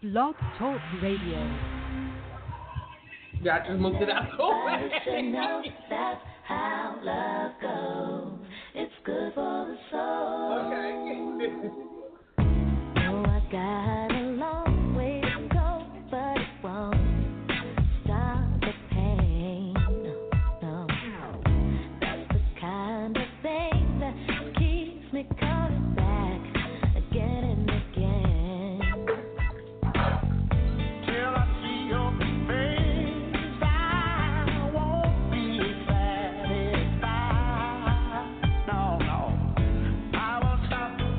Blog Talk Radio. Yeah, I just moved it out. You should know that's how love goes. It's good for the soul. Okay. Oh, I got a long way to go, but it won't stop the pain. No, that's the kind of thing that keeps me coming back again and again. Till I see your face, I won't be satisfied. No, I won't stop.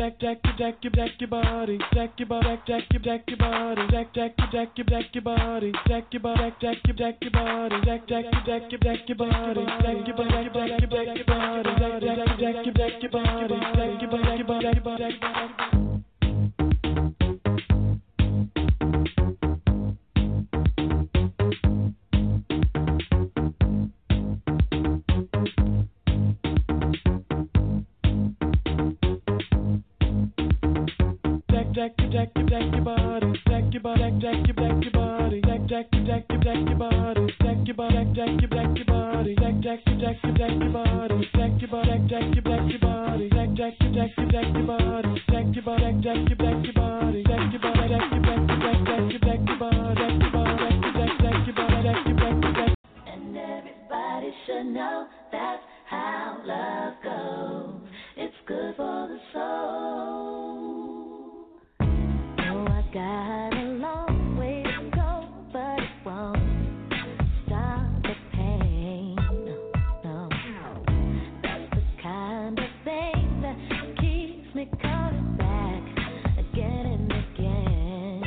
And everybody should know that's how love goes. It's good for the soul. Oh, I got a long way to go, but it won't stop the pain. No, that's the kind of thing that keeps me coming back again and again.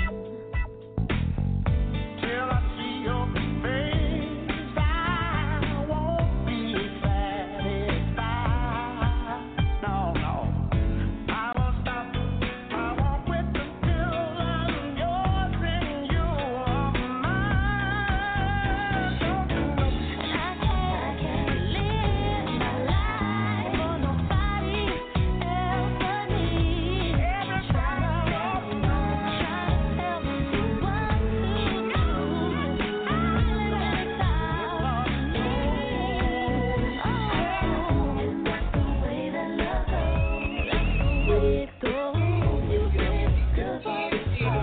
Till I see your face, I won't be satisfied. No, no. I won't stop. I won't quit until I'm yours and you are mine. Don't you know? I can't live my life for nobody else but me. Try to tell me what to do. Island without me. Oh, that's the way that love goes. That's the way it goes. It's good for the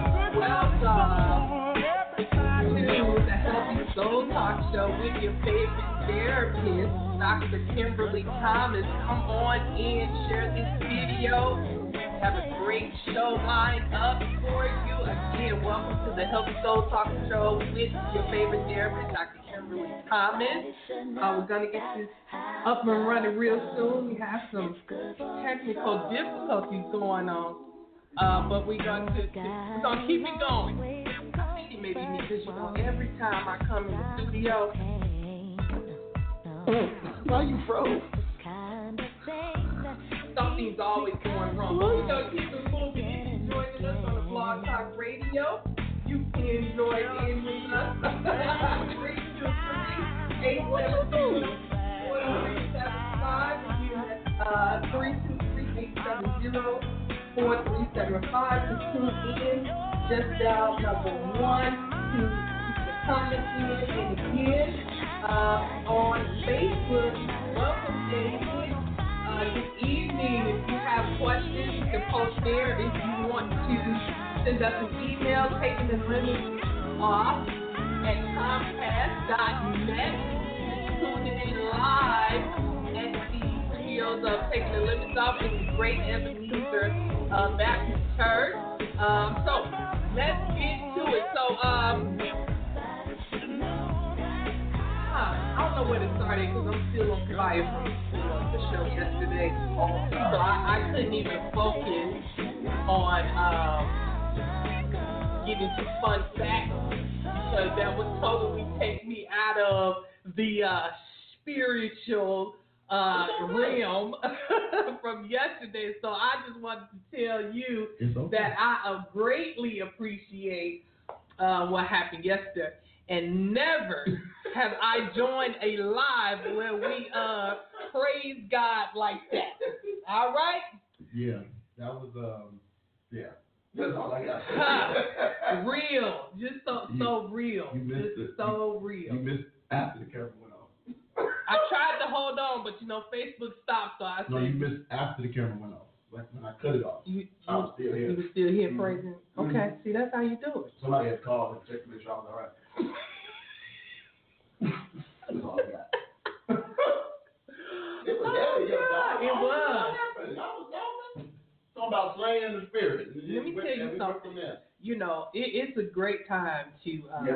Welcome to the Healthy Soul Talk Show with your favorite therapist, Dr. Kimberly Thomas. Come on in, share this video. Have a great show lined up for you. Again, welcome to the Healthy Soul Talk Show with your favorite therapist, Dr. Kimberly Thomas. We're going to get this up and running real soon. We have some technical difficulties going on, but we're going to keep it going. It may be me visual every time I come in the studio. Why you froze? Something's always going wrong. But we're going to keep it moving. If you're joining us on the Blog Talk Radio, you can join in with us. 323-870-4375 to tune in. Just dial number 1 to keep the comments in. And again, on Facebook, welcome David. This evening, if you have questions, you can post there. If you want to send us an email, taking the limits off at Comcast.net. Tuning in live at the studios of Taking the Limits Off with the great Ebenezer Baptist Church. So let's get to it. So I don't know where to start because I'm still on fire from the show yesterday. So I couldn't even focus on getting to fun facts because that would totally take me out of the spiritual realm from yesterday. So I just wanted to tell you that I greatly appreciate what happened yesterday. And never have I joined a live where we praise God like that. All right? Yeah, that was yeah. That's all I got. Real, just so real, you missed just it. so real. You missed after the camera went off. I tried to hold on, but Facebook stopped, so I said. No, you missed after the camera went off. Like when I cut it off, I was still here. You were still here praising. Okay, see, that's how you do it. Somebody had called and checked to make sure I was all right. That's all I got. It was heavy, yo. It was. Talking about slaying the spirit. Let me tell you something. You know, it's a great time to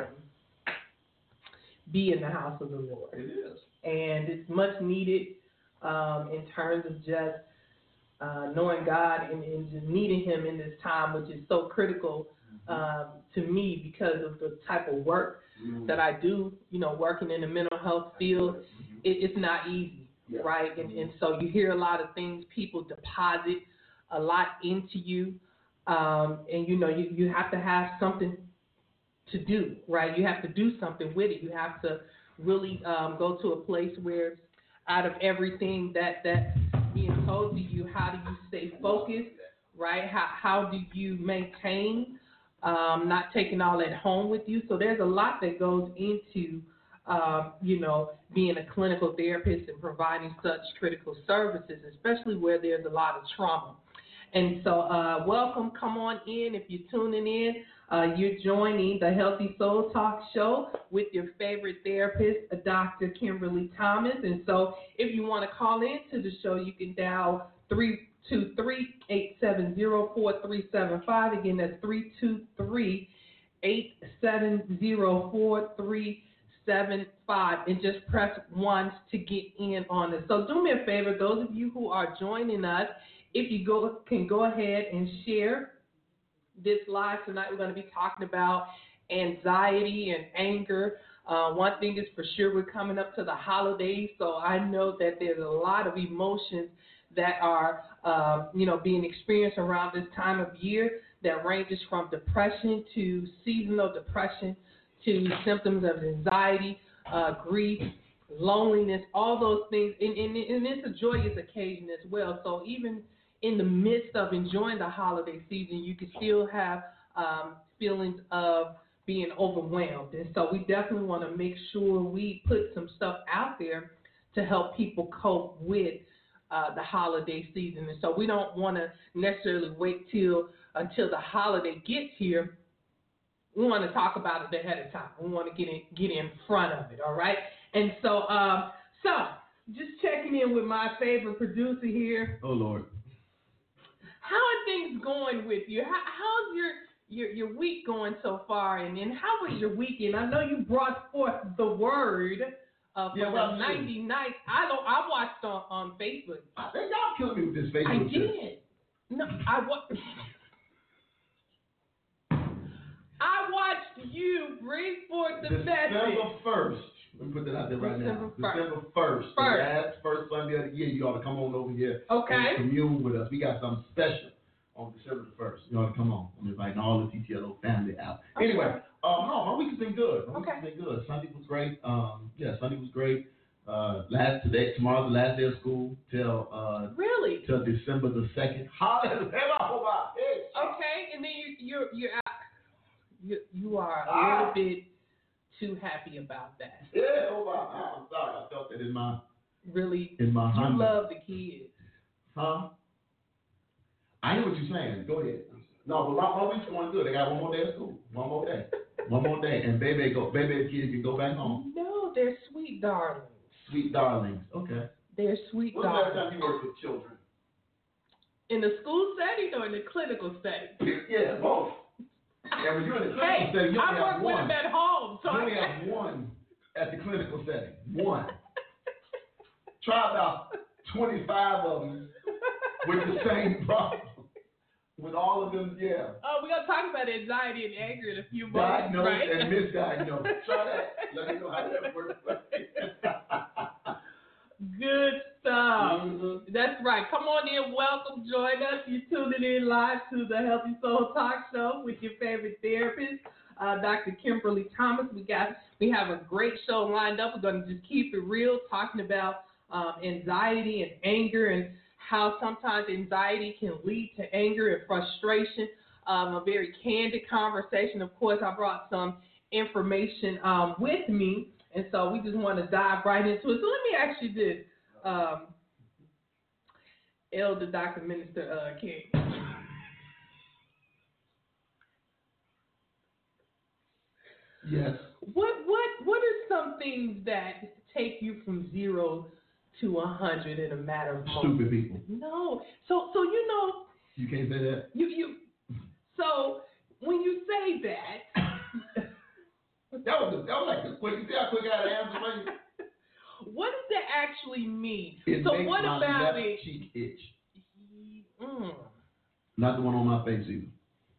be in the house of the Lord. It is. And it's much needed in terms of just knowing God and just needing Him in this time, which is so critical to me because of the type of work that I do, working in the mental health field. It's not easy, right? And so you hear a lot of things, people deposit a lot into you, and you have to have something to do, right? You have to do something with it. You have to really go to a place where out of everything that's being told to you, how do you stay focused, right? How do you maintain not taking all that home with you? So there's a lot that goes into, being a clinical therapist and providing such critical services, especially where there's a lot of trauma. And so welcome, come on in. If you're tuning in, you're joining the Healthy Soul Talk Show with your favorite therapist, Dr. Kimberly Thomas. And so if you want to call into the show, you can dial 323-870-4375. Again, that's 323-870-4375. And just press 1 to get in on it. So do me a favor, those of you who are joining us, if you can go ahead and share this live tonight. We're going to be talking about anxiety and anger. One thing is for sure, we're coming up to the holidays, so I know that there's a lot of emotions that are, being experienced around this time of year that ranges from depression to seasonal depression to symptoms of anxiety, grief, loneliness, all those things. And it's a joyous occasion as well. So even in the midst of enjoying the holiday season, you can still have feelings of being overwhelmed. And so we definitely want to make sure we put some stuff out there to help people cope with the holiday season. And so we don't want to necessarily wait until the holiday gets here. We want to talk about it ahead of time. We want to get in front of it, all right? And so just checking in with my favorite producer here. Oh, Lord. How are things going with you? How's your week going so far? And then how was your weekend? I know you brought forth the word for the 90 nights. I watched on Facebook. Y'all killed me with this Facebook. I did. No, I watched you bring forth the message. December 1st. Let me put that out there right now. December 1st. The last first Sunday of the year, you ought to come on over here and commune with us. We got something special on December 1st. You ought to come on. I'm inviting all the TTLO family out. Okay. Anyway, my week has been good. Sunday was great. Sunday was great. Tomorrow's the last day of school till December the 2nd. Okay, and then you're out. You are a little bit too happy about that. Yeah, I'm sorry. I felt that in my You love the kids. Huh? I hear what you're saying. Go ahead. No, but my week's going good. They got one more day of school. One more day. And baby kids can go back home. No, they're sweet darlings. Sweet darlings. Okay. They're sweet darlings. When's the last time you worked with children? In the school setting or in the clinical setting? Yeah, both. And when you're in the clinical setting, you only have one. I work with them at home. So you only have one at the clinical setting. One. Try about 25 of them with the same problem. With all of them, yeah. Oh, we're going to talk about anxiety and anger in a few moments, Diagnosed right? and misdiagnosed. Try that. Let me know how that works. Good stuff. Mm-hmm. That's right. Come on in. Welcome. Join us. You're tuning in live to the Healthy Soul Talk Show with your favorite therapist, Dr. Kimberly Thomas. We have a great show lined up. We're going to just keep it real, talking about anxiety and anger and how sometimes anxiety can lead to anger and frustration. A very candid conversation. Of course, I brought some information with me, and so we just want to dive right into it. So let me ask you this, Elder Dr. Minister King. Yes. What are some things that take you from 0 to 100 in a matter of moments? Stupid people. No. So you know. You can't say that. You. So when you say that. that was like the quick. You see how quick I had to answer for you? What does that actually mean? It so makes what my about left it? cheek itch. Not the one on my face either.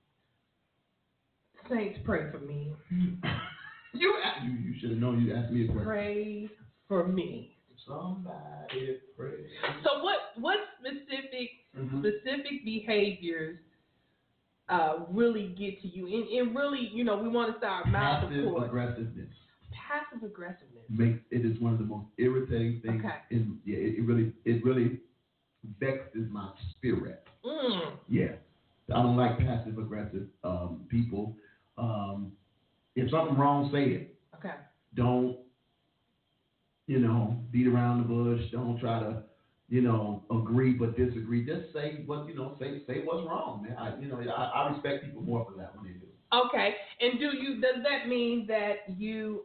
Saints, pray for me. You should have known you asked me a question. Pray for me. Somebody pray. So what specific behaviors really get to you? And really, we want to start mouth of course. Passive aggressiveness. It is one of the most irritating things. Okay. It really vexes my spirit. Yeah. I don't like passive aggressive people. If something wrong, say it. Okay. Don't, beat around the bush. Don't try to, agree but disagree. Just say what, say what's wrong, man. I respect people more for that when they do. Okay. And does that mean that you,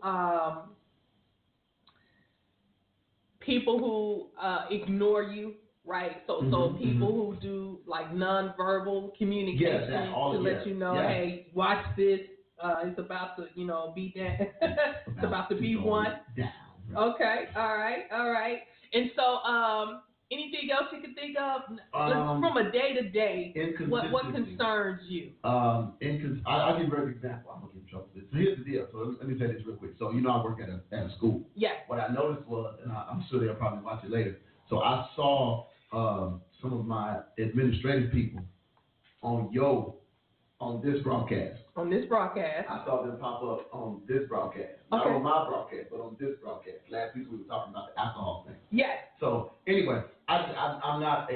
people who ignore you, right? So people who do like nonverbal communication to let you know, hey, watch this. It's about to, be that. It's about to be one. Down, right? Okay. All right. And so, anything else you can think of from a day to day? What concerns you? I'll give you a very good example. I'm gonna give you trouble. So here's the deal. So let me say this real quick. So I work at a school. Yes. What I noticed was, and I'm sure they'll probably watch it later. So I saw some of my administrative people on this broadcast. On this broadcast. I saw them pop up on this broadcast. Okay. Not on my broadcast, but on this broadcast. Last week we were talking about the alcohol thing. Yes. So anyway, I'm not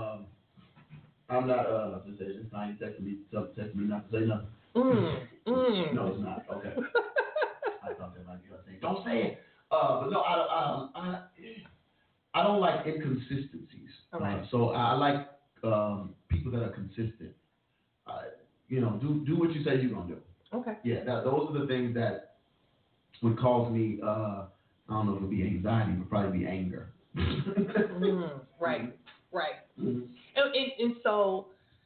just say this time you texting me not to say nothing. No, it's not. Okay. I thought that might be a thing. Don't say it. But no, I don't like inconsistencies. All right. So I like people that are consistent. Do what you say you're gonna do. Okay. Yeah, those are the things that would cause me. I don't know if it would be anxiety, but probably be anger. Right. Mm-hmm. And so,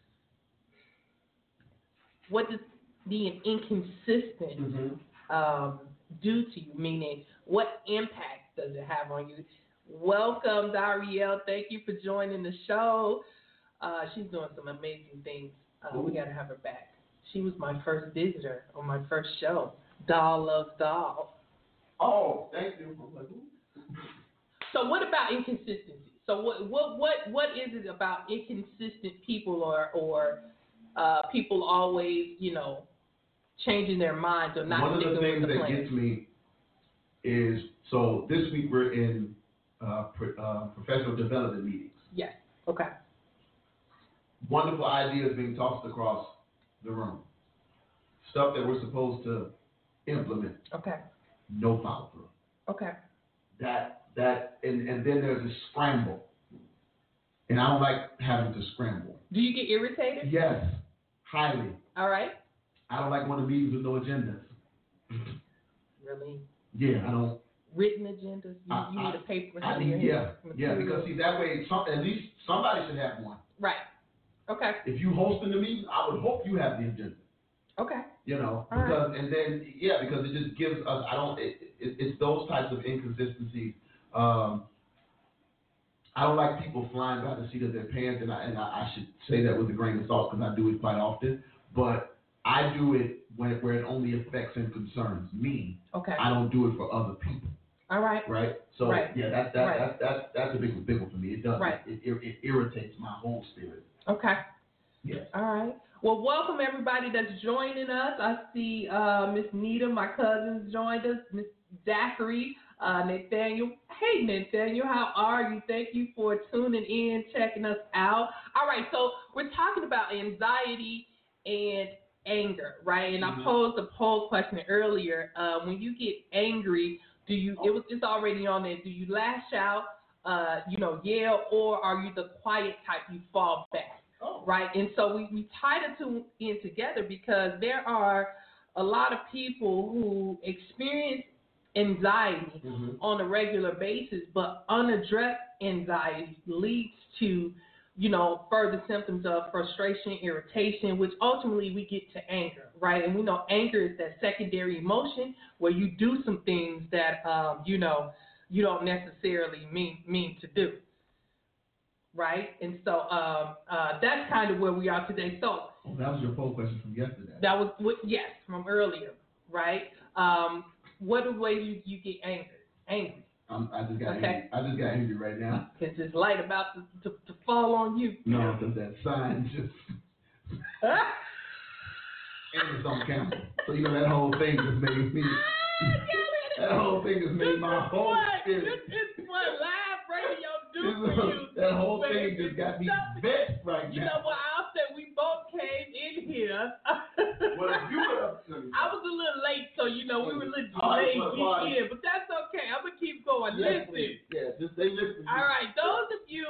what does being inconsistent do to you? Meaning, what impact does it have on you? Welcome, Darielle. Thank you for joining the show. She's doing some amazing things. We got to have her back. She was my first visitor on my first show. Doll Loves Doll. Oh, thank you. So what about inconsistency? So what is it about inconsistent people or people always, changing their minds or not sticking with the plan? One of the things that gets me is, so this week we're in professional development meetings. Yes. Okay. Wonderful ideas being tossed across the room. Stuff that we're supposed to implement. Okay. No follow through. Okay. And then there's a scramble. And I don't like having to scramble. Do you get irritated? Yes. Highly. All right. I don't like one of the meetings with no agendas. Really? Yeah, I don't. Written agendas? You need a paper? Yeah, because see, that way, at least somebody should have one. Right. Okay. If you hosting the meeting, I would hope you have the agenda. Okay. Because right. And then because it just gives us. It's those types of inconsistencies. I don't like people flying by the seat of their pants, and I should say that with a grain of salt because I do it quite often. But I do it where it only affects and concerns me. Okay. I don't do it for other people. All right. Right. So right. Yeah, that's a big one for me. It does. Right. It irritates my whole spirit. Okay. Yes. All right. Well, welcome everybody that's joining us. I see Miss Nita, my cousin's joined us. Miss Zachary, Nathaniel. Hey, Nathaniel, how are you? Thank you for tuning in, checking us out. All right, so we're talking about anxiety and anger, right? And I posed a poll question earlier. When you get angry, it's already on there. Do you lash out, yell, or are you the quiet type? You fall back. Oh. Right, and so we tie the two in together because there are a lot of people who experience anxiety on a regular basis, but unaddressed anxiety leads to, further symptoms of frustration, irritation, which ultimately we get to anger, right? And we know anger is that secondary emotion where you do some things that, you don't necessarily mean to do. right? And so that's kind of where we are today. So that was your poll question from yesterday. That was yes, from earlier, right? What are the ways you get angry? I just got angry. I just got angry right now. Because this light about to fall on you. No, because that sign just and it's on camera. So that whole thing just made me. That whole thing just made my whole spirit. It's what live radio do for you. That whole thing just got me vexed right now. You know what? I'll say we both came in here. Well, if you were up to me. I was a little late, so we were a little delayed getting in, but that's okay. I'm gonna keep going. Yes, listen. Yeah, just say listen. All right, those of you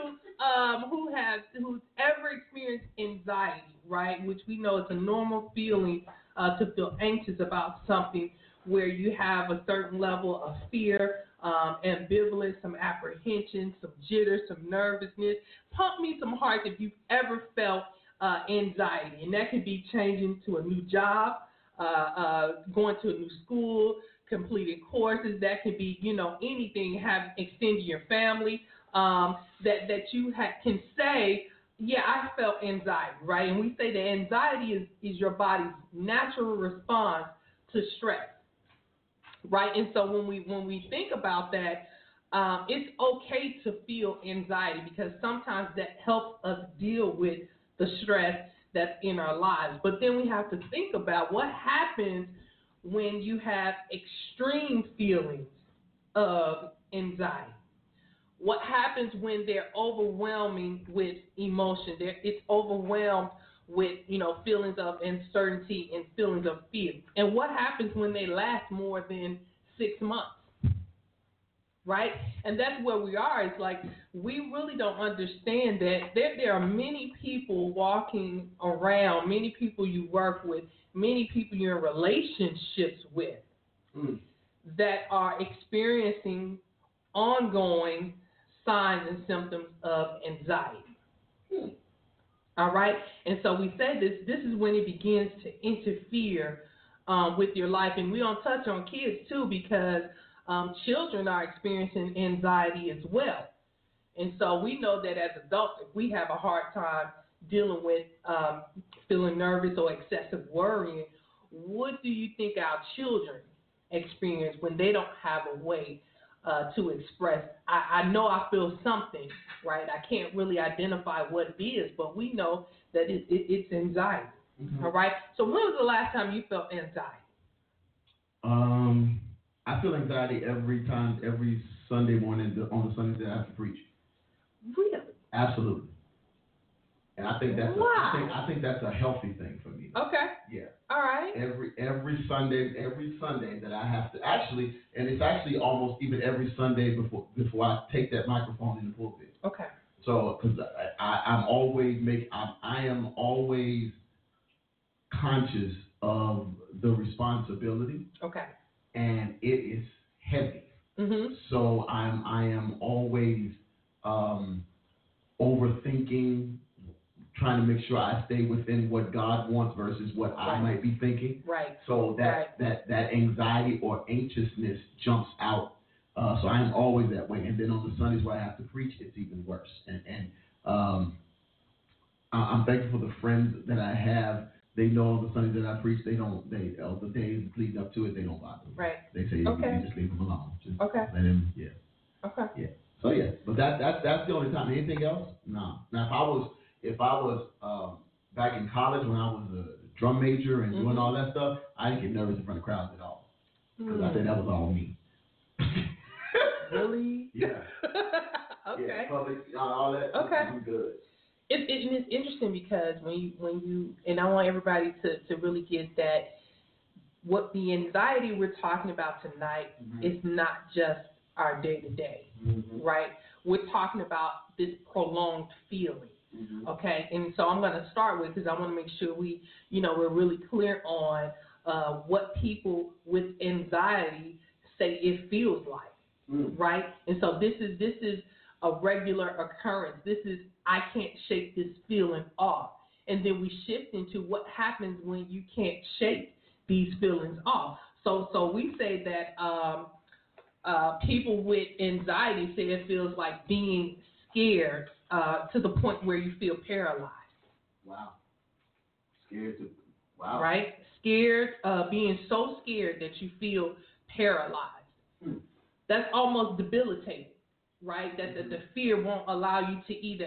who's ever experienced anxiety, right, which we know is a normal feeling to feel anxious about something, where you have a certain level of fear, ambivalence, some apprehension, some jitter, some nervousness. Pump me some hearts if you've ever felt anxiety, and that could be changing to a new job, going to a new school, completing courses. That could be, anything, extending your family, that you can say, yeah, I felt anxiety, right? And we say that anxiety is your body's natural response to stress, right? And so when we think about that, it's okay to feel anxiety, because sometimes that helps us deal with the stress that's in our lives. But then we have to think about what happens when you have extreme feelings of anxiety. What happens when they're overwhelming with emotion? It's overwhelmed with, feelings of uncertainty and feelings of fear. And what happens when they last more than 6 months? Right? And that's where we are. It's like we really don't understand that there are many people walking around, many people you work with, many people you're in relationships with that are experiencing ongoing signs and symptoms of anxiety. All right? And so we say this is when it begins to interfere with your life. And we don't touch on kids, too, because children are experiencing anxiety as well. And so we know that as adults, if we have a hard time dealing with feeling nervous or excessive worrying, what do you think our children experience when they don't have a way to express? I know I feel something, right? I can't really identify what it is, but we know that it's anxiety. Mm-hmm. All right? So when was the last time you felt anxiety? I feel anxiety every Sunday morning on the Sundays that I have to preach. Really? Absolutely. And I think that's I think that's a healthy thing for me. Okay. Yeah. All right. Every Sunday that I have to actually, and it's actually almost even every Sunday before I take that microphone in the pulpit. Okay. So because I am always conscious of the responsibility. Okay. And it is heavy. Mm-hmm. So I am always overthinking, trying to make sure I stay within what God wants versus what I might be thinking. Right. So that anxiety or anxiousness jumps out. So I am always that way. And then on the Sundays where I have to preach, it's even worse. And I'm thankful for the friends that I have. They know on the Sundays that I preach, the days leading up to it, they don't bother me. Right. They say, you just leave them alone. Just let him, yeah. Okay. Yeah. So, yeah. But that's the only time. Anything else? No. Now, if I was back in college when I was a drum major and doing all that stuff, I didn't get nervous in front of crowds at all. Because I think that was all me. Really? Yeah. Okay. Yeah, public, all that. Okay. Was good. It's interesting because when you and I want everybody to really get that what the anxiety we're talking about tonight is not just our day-to-day, right? We're talking about this prolonged feeling, okay? And so I'm going to start with, because I want to make sure we're really clear on what people with anxiety say it feels like, right? And so this is a regular occurrence. This is, I can't shake this feeling off. And then we shift into what happens when you can't shake these feelings off. So we say that people with anxiety say it feels like being scared to the point where you feel paralyzed. Wow. Scared to, wow. Right? Scared, being so scared that you feel paralyzed. That's almost debilitating, right? That the fear won't allow you to either,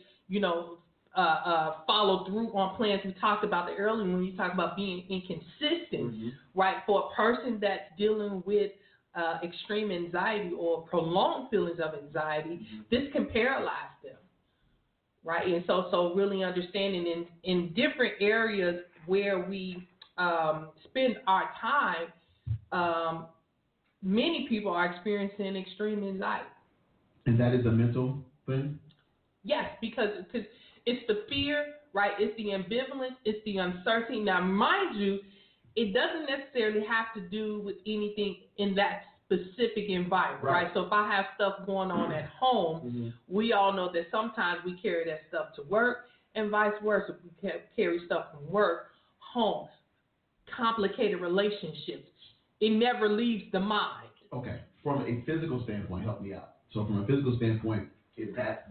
follow through on plans. We talked about that earlier when you talk about being inconsistent, right? For a person that's dealing with extreme anxiety or prolonged feelings of anxiety, this can paralyze them, right? And so really understanding in different areas where we spend our time, many people are experiencing extreme anxiety. And that is a mental thing? Yes, because it's the fear, right? It's the ambivalence, it's the uncertainty. Now, mind you, it doesn't necessarily have to do with anything in that specific environment, right? So if I have stuff going on at home, we all know that sometimes we carry that stuff to work and vice versa. We carry stuff from work home. Complicated relationships. It never leaves the mind. Okay. From a physical standpoint, help me out. So from a physical standpoint, if that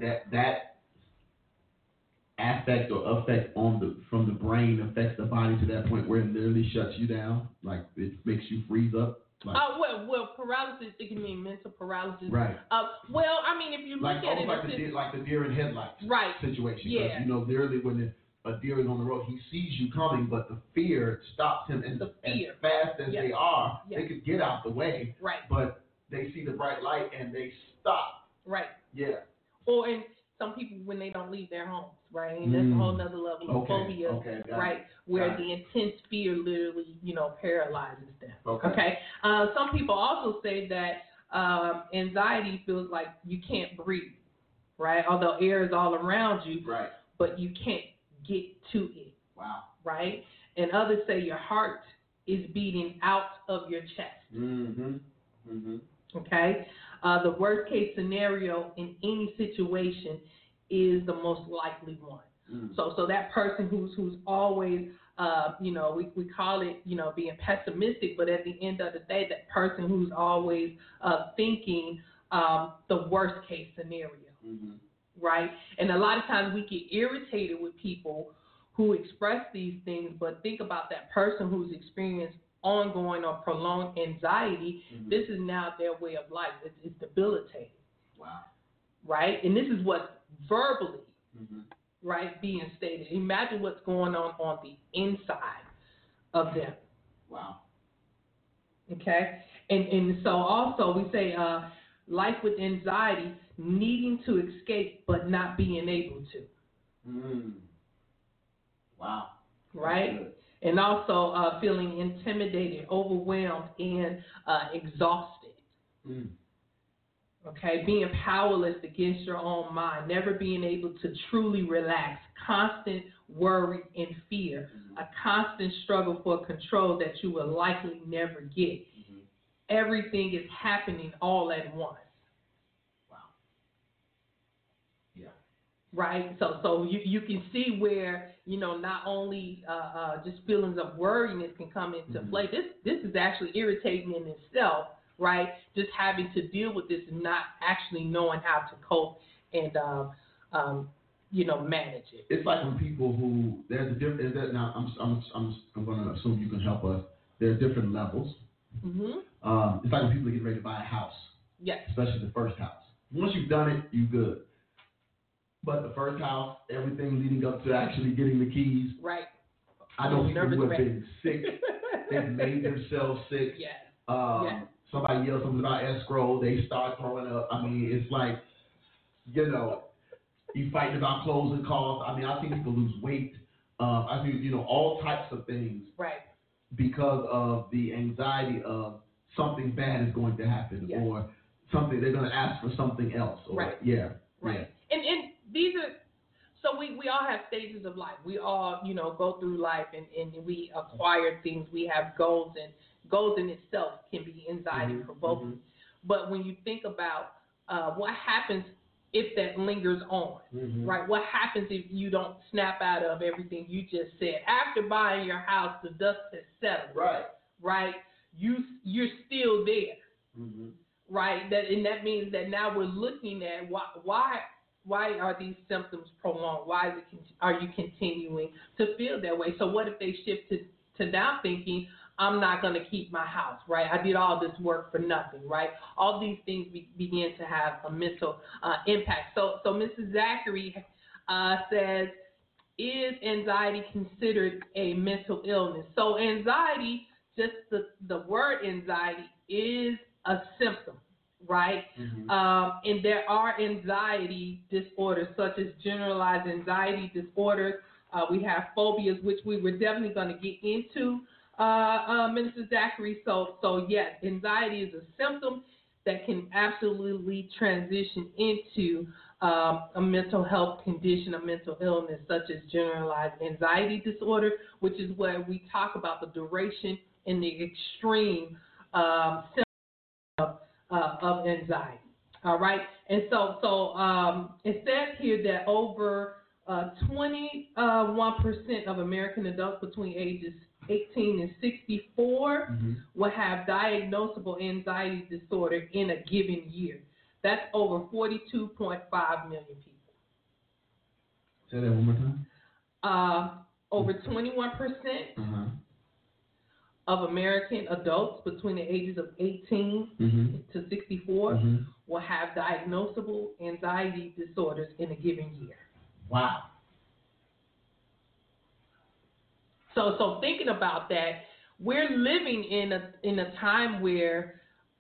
aspect or effect from the brain affects the body to that point where it literally shuts you down, like it makes you freeze up. Like, well, paralysis, it can mean mental paralysis. Right. If you look at it, like the deer in headlights situation. Yeah. Because literally when a deer is on the road, he sees you coming, but the fear stops him. And as fast as they are, they could get out the way. Right. But they see the bright light and they stop. Right. Yeah. Or in some people when they don't leave their homes, right? And that's a whole nother level of phobia, right? Where the intense fear literally, paralyzes them. Okay. Some people also say that anxiety feels like you can't breathe, right? Although air is all around you, right? But you can't get to it. Wow. Right? And others say your heart is beating out of your chest. Okay? The worst case scenario in any situation is the most likely one. So that person who's always, we call it, being pessimistic, but at the end of the day, that person who's always thinking the worst case scenario. Right? And a lot of times we get irritated with people who express these things, but think about that person who's experienced ongoing or prolonged anxiety. This is now their way of life. It's debilitating. Wow. Right? And this is what's verbally, right, being stated. Imagine what's going on the inside of them. Wow. Okay? And so also we say life with anxiety, needing to escape but not being able to. Wow. Right? And also feeling intimidated, overwhelmed, and exhausted. Okay? Being powerless against your own mind, never being able to truly relax, constant worry and fear, a constant struggle for control that you will likely never get. Everything is happening all at once. Right, so you can see where not only just feelings of worriness can come into play. This is actually irritating in itself, right? Just having to deal with this and not actually knowing how to cope and manage it. It's like when people who there's a different. Is that now? I'm going to assume you can help us. There are different levels. It's like when people get ready to buy a house. Yes. Especially the first house. Once you've done it, you're good. But the first house, everything leading up to actually getting the keys. Right. I know people who have been sick. They've made themselves sick. Yes. Somebody yells something about escrow. They start throwing up. I mean, it's like, you fighting about closing costs. I mean, I've seen people lose weight. I've seen, all types of things. Right. Because of the anxiety of something bad is going to happen or something, they're going to ask for something else. Or, right. Yeah. Right. Yeah. And these are, so we all have stages of life. We all, go through life and we acquire things. We have goals, and goals in itself can be anxiety provoking. But when you think about what happens if that lingers on, right? What happens if you don't snap out of everything you just said? After buying your house, the dust has settled. Right. Right? You're still there. Right? That means that now we're looking at why Why are these symptoms prolonged? Why are you continuing to feel that way? So what if they shift to now thinking, I'm not going to keep my house, right? I did all this work for nothing, right? All these things begin to have a mental impact. So Mrs. Zachary says, is anxiety considered a mental illness? So anxiety, just the word anxiety is a symptom, right? And there are anxiety disorders such as generalized anxiety disorders. We have phobias, which we were definitely going to get into, Minister Zachary. So yes, anxiety is a symptom that can absolutely transition into a mental health condition, a mental illness such as generalized anxiety disorder, which is where we talk about the duration and the extreme symptoms of anxiety. All right, and so it says here that over 21% of American adults between ages 18 and 64 will have diagnosable anxiety disorder in a given year. That's over 42.5 million people. Say that one more time. Over 21% of American adults between the ages of 18 to 64 will have diagnosable anxiety disorders in a given year. Wow. So thinking about that, we're living in a time where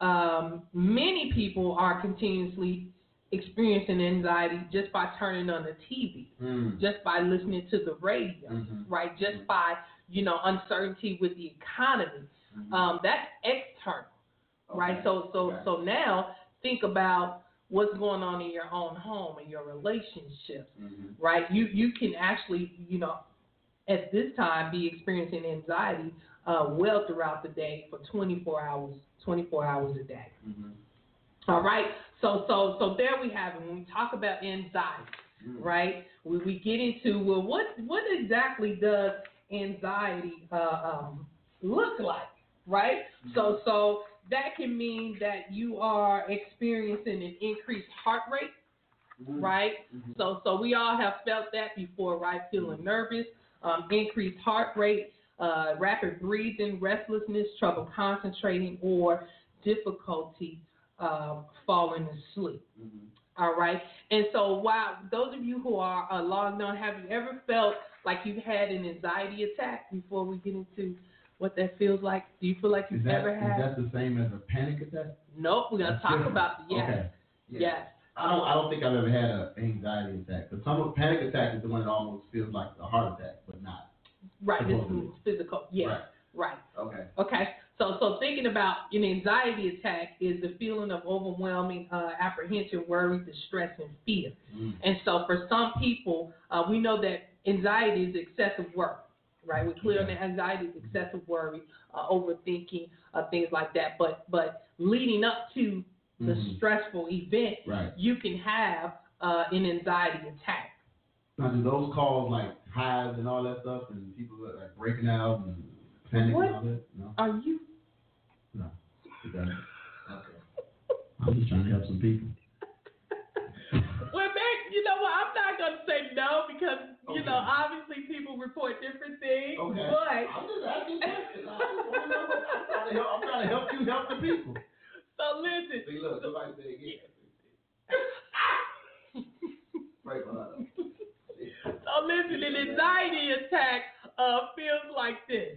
many people are continuously experiencing anxiety just by turning on the TV, just by listening to the radio, right? Just by, uncertainty with the economy. That's external, right? So now think about what's going on in your own home and your relationships, right? You can actually, at this time be experiencing anxiety well throughout the day for 24 hours a day. All right. So there we have it. When we talk about anxiety, right? We get into, well, what exactly does anxiety look like, right? So that can mean that you are experiencing an increased heart rate, right? So we all have felt that before, right? Feeling nervous, increased heart rate, rapid breathing, restlessness, trouble concentrating, or difficulty falling asleep. All right. And so while those of you who are logged on, have you ever felt like you've had an anxiety attack? Before we get into what that feels like, do you feel like you've ever had? Is that the same as a panic attack? Nope. We're going to talk about the yes. Okay. Yes. I don't think I've ever had an anxiety attack. Because some panic attack is the one that almost feels like a heart attack, but not. Right. This is physical. Yes. Right. Okay. So thinking about an anxiety attack is the feeling of overwhelming apprehension, worry, distress, and fear. And so for some people, we know that anxiety is excessive worry, right? We're clear on that anxiety is excessive worry, overthinking, things like that. But leading up to the stressful event, you can have an anxiety attack. Now, do those cause like hives and all that stuff, and people are like breaking out and panicking and all that? No. Are you? No. It doesn't. Okay. I'm just trying to help some people. Well, man, you know what? I'm not going to say no because, obviously people report different things. Okay. But I'm just asking questions. I'm trying to help you help the people. So listen. See, look, somebody say again. Right behind. So listen, an anxiety attack feels like this.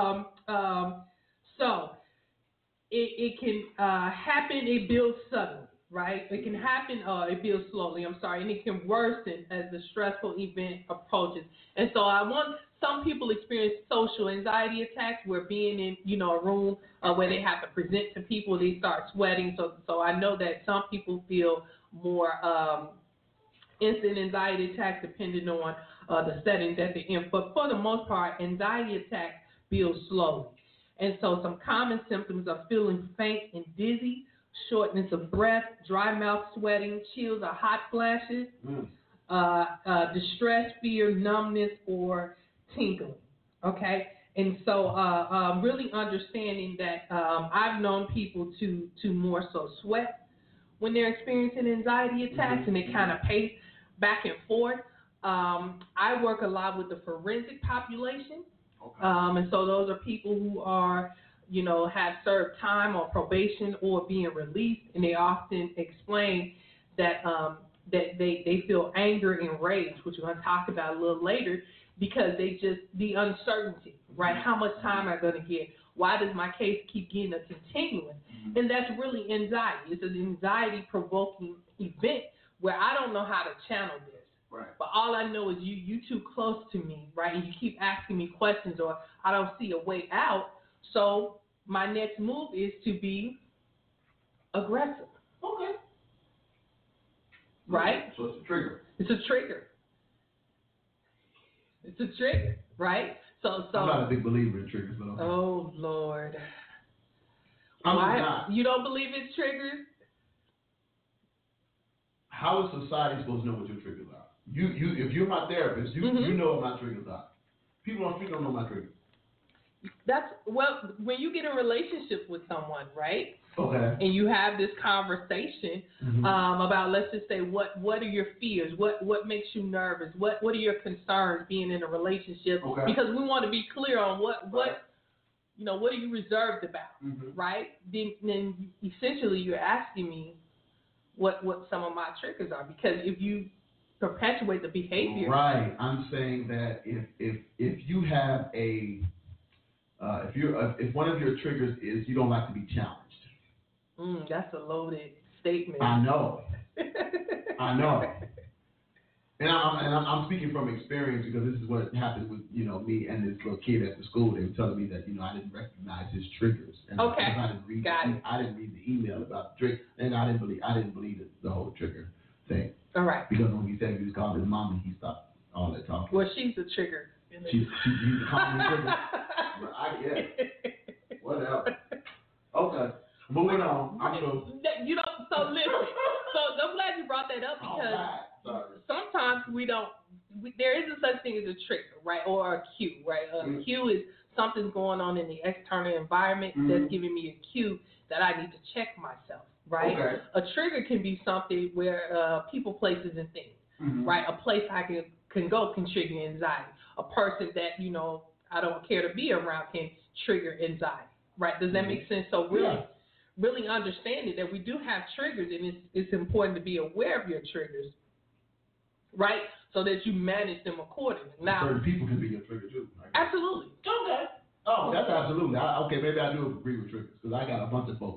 So it can happen. It builds suddenly, right? It can happen. It builds slowly. I'm sorry, and it can worsen as the stressful event approaches. And so some people experience social anxiety attacks, where being in a room where they have to present to people, they start sweating. So I know that some people feel more instant anxiety attacks depending on the setting that they're in. But for the most part, anxiety attacks build slowly. And so some common symptoms are feeling faint and dizzy, shortness of breath, dry mouth, sweating, chills or hot flashes, distress, fear, numbness, or tingling. Okay? And so really understanding that I've known people to more so sweat when they're experiencing anxiety attacks, and they kind of pace back and forth. I work a lot with the forensic population. Okay. And so those are people who are, have served time on probation or being released, and they often explain that that they feel anger and rage, which we're going to talk about a little later, because the uncertainty, right? How much time am I going to get? Why does my case keep getting a continuance? Mm-hmm. And that's really anxiety. It's an anxiety-provoking event where I don't know how to channel this. Right. But all I know is you too close to me, right? And you keep asking me questions, or I don't see a way out. So my next move is to be aggressive. Okay. Right? So it's a trigger. It's a trigger. It's a trigger, right? So I'm not a big believer in triggers, but okay. Oh Lord. I'm Why? not. You don't believe it's triggers? How is society supposed to know what your triggers are? If you're my therapist, you know what my triggers are. People on the street don't know my triggers. When you get in a relationship with someone, right? Okay. And you have this conversation about, let's just say, what are your fears? What makes you nervous? What are your concerns being in a relationship? Okay. Because we want to be clear on what are you reserved about, right? Then essentially you're asking me what some of my triggers are, because if you perpetuate the behavior. Right. I'm saying that if you have if one of your triggers is you don't like to be challenged. That's a loaded statement. I know. I know. And I'm speaking from experience, because this is what happened with me and this little kid at the school. They were telling me that I didn't recognize his triggers. And okay. I didn't read the email about the trigger, and I didn't believe the whole trigger thing. All right. Because when he said he was calling his mom, he stopped all that talking. Well, she's the trigger. She's the common trigger. I guess. Whatever. Okay. Moving on. So listen. So I'm glad you brought that up, because sometimes there isn't such thing as a trigger, right? Or a cue, right? A cue is something's going on in the external environment that's giving me a cue that I need to check myself, right? Okay. A trigger can be something where people, places, and things, right? A place I can go can trigger anxiety. A person that, I don't care to be around can trigger anxiety, right? Does that make sense? So really understanding that we do have triggers, and it's important to be aware of your triggers, right? So that you manage them accordingly. Now, certain people can be your trigger too. Absolutely. Okay. Oh, that's absolutely. Maybe I do agree with triggers, because I got a bunch of both.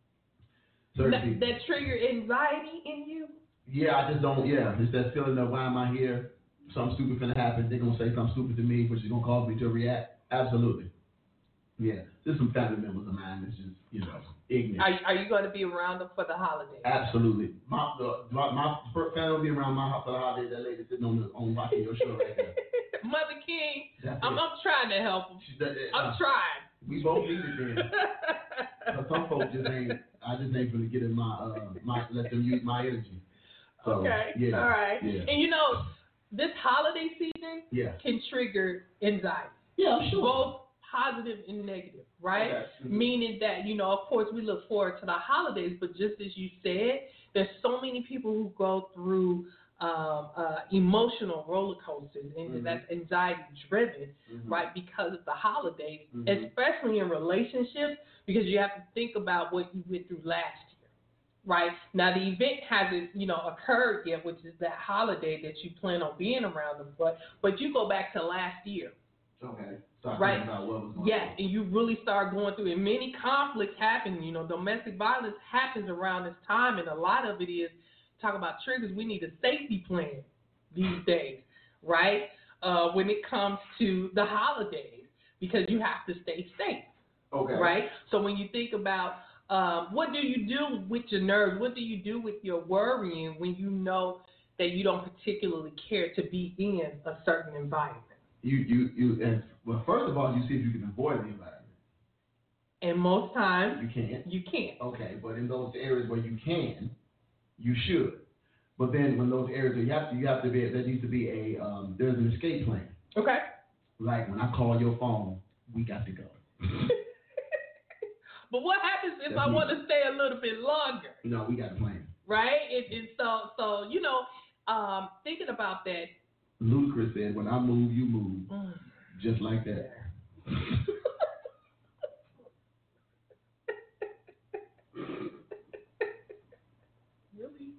That trigger anxiety in you? Yeah, I just don't. Yeah, it's that feeling of, why am I here? Something stupid finna happen. They're gonna say something stupid to me, which is gonna cause me to react. Absolutely. Yeah, there's some family members of mine that's just ignorant. Are you going to be around them for the holidays? Absolutely. My family will be around my house for the holidays. That lady sitting on watching your show right there. Mother King, I'm trying to help them. I'm trying. We both need it then. But some folks just ain't. I just ain't gonna get in let them use my energy. So, okay. Yeah. All right. Yeah. And this holiday season can trigger anxiety. Yeah, sure. Both positive and negative, right? Okay. Meaning that, of course, we look forward to the holidays, but just as you said, there's so many people who go through emotional roller coasters, and that's anxiety driven, right? Because of the holidays, especially in relationships, because you have to think about what you went through last year, right? Now the event hasn't, occurred yet, which is that holiday that you plan on being around them, but you go back to last year. Okay. Start right. About what was going yes, on. And you really start going through it. And many conflicts happen. Domestic violence happens around this time, and a lot of it is talk about triggers. We need a safety plan these days, right? When it comes to the holidays, because you have to stay safe. Okay. Right. So when you think about what do you do with your nerves? What do you do with your worrying when you know that you don't particularly care to be in a certain environment? Well, first of all, you see if you can avoid the environment. And most times you can't. You can't. Okay, but in those areas where you can, you should. But then when those areas you have to be, there needs to be there's an escape plan. Okay. Like when I call your phone, we got to go. But what happens if I want to stay a little bit longer? No, we got a plan. Right? And so thinking about that. Ludacris said, "When I move, you move," just like that. Really?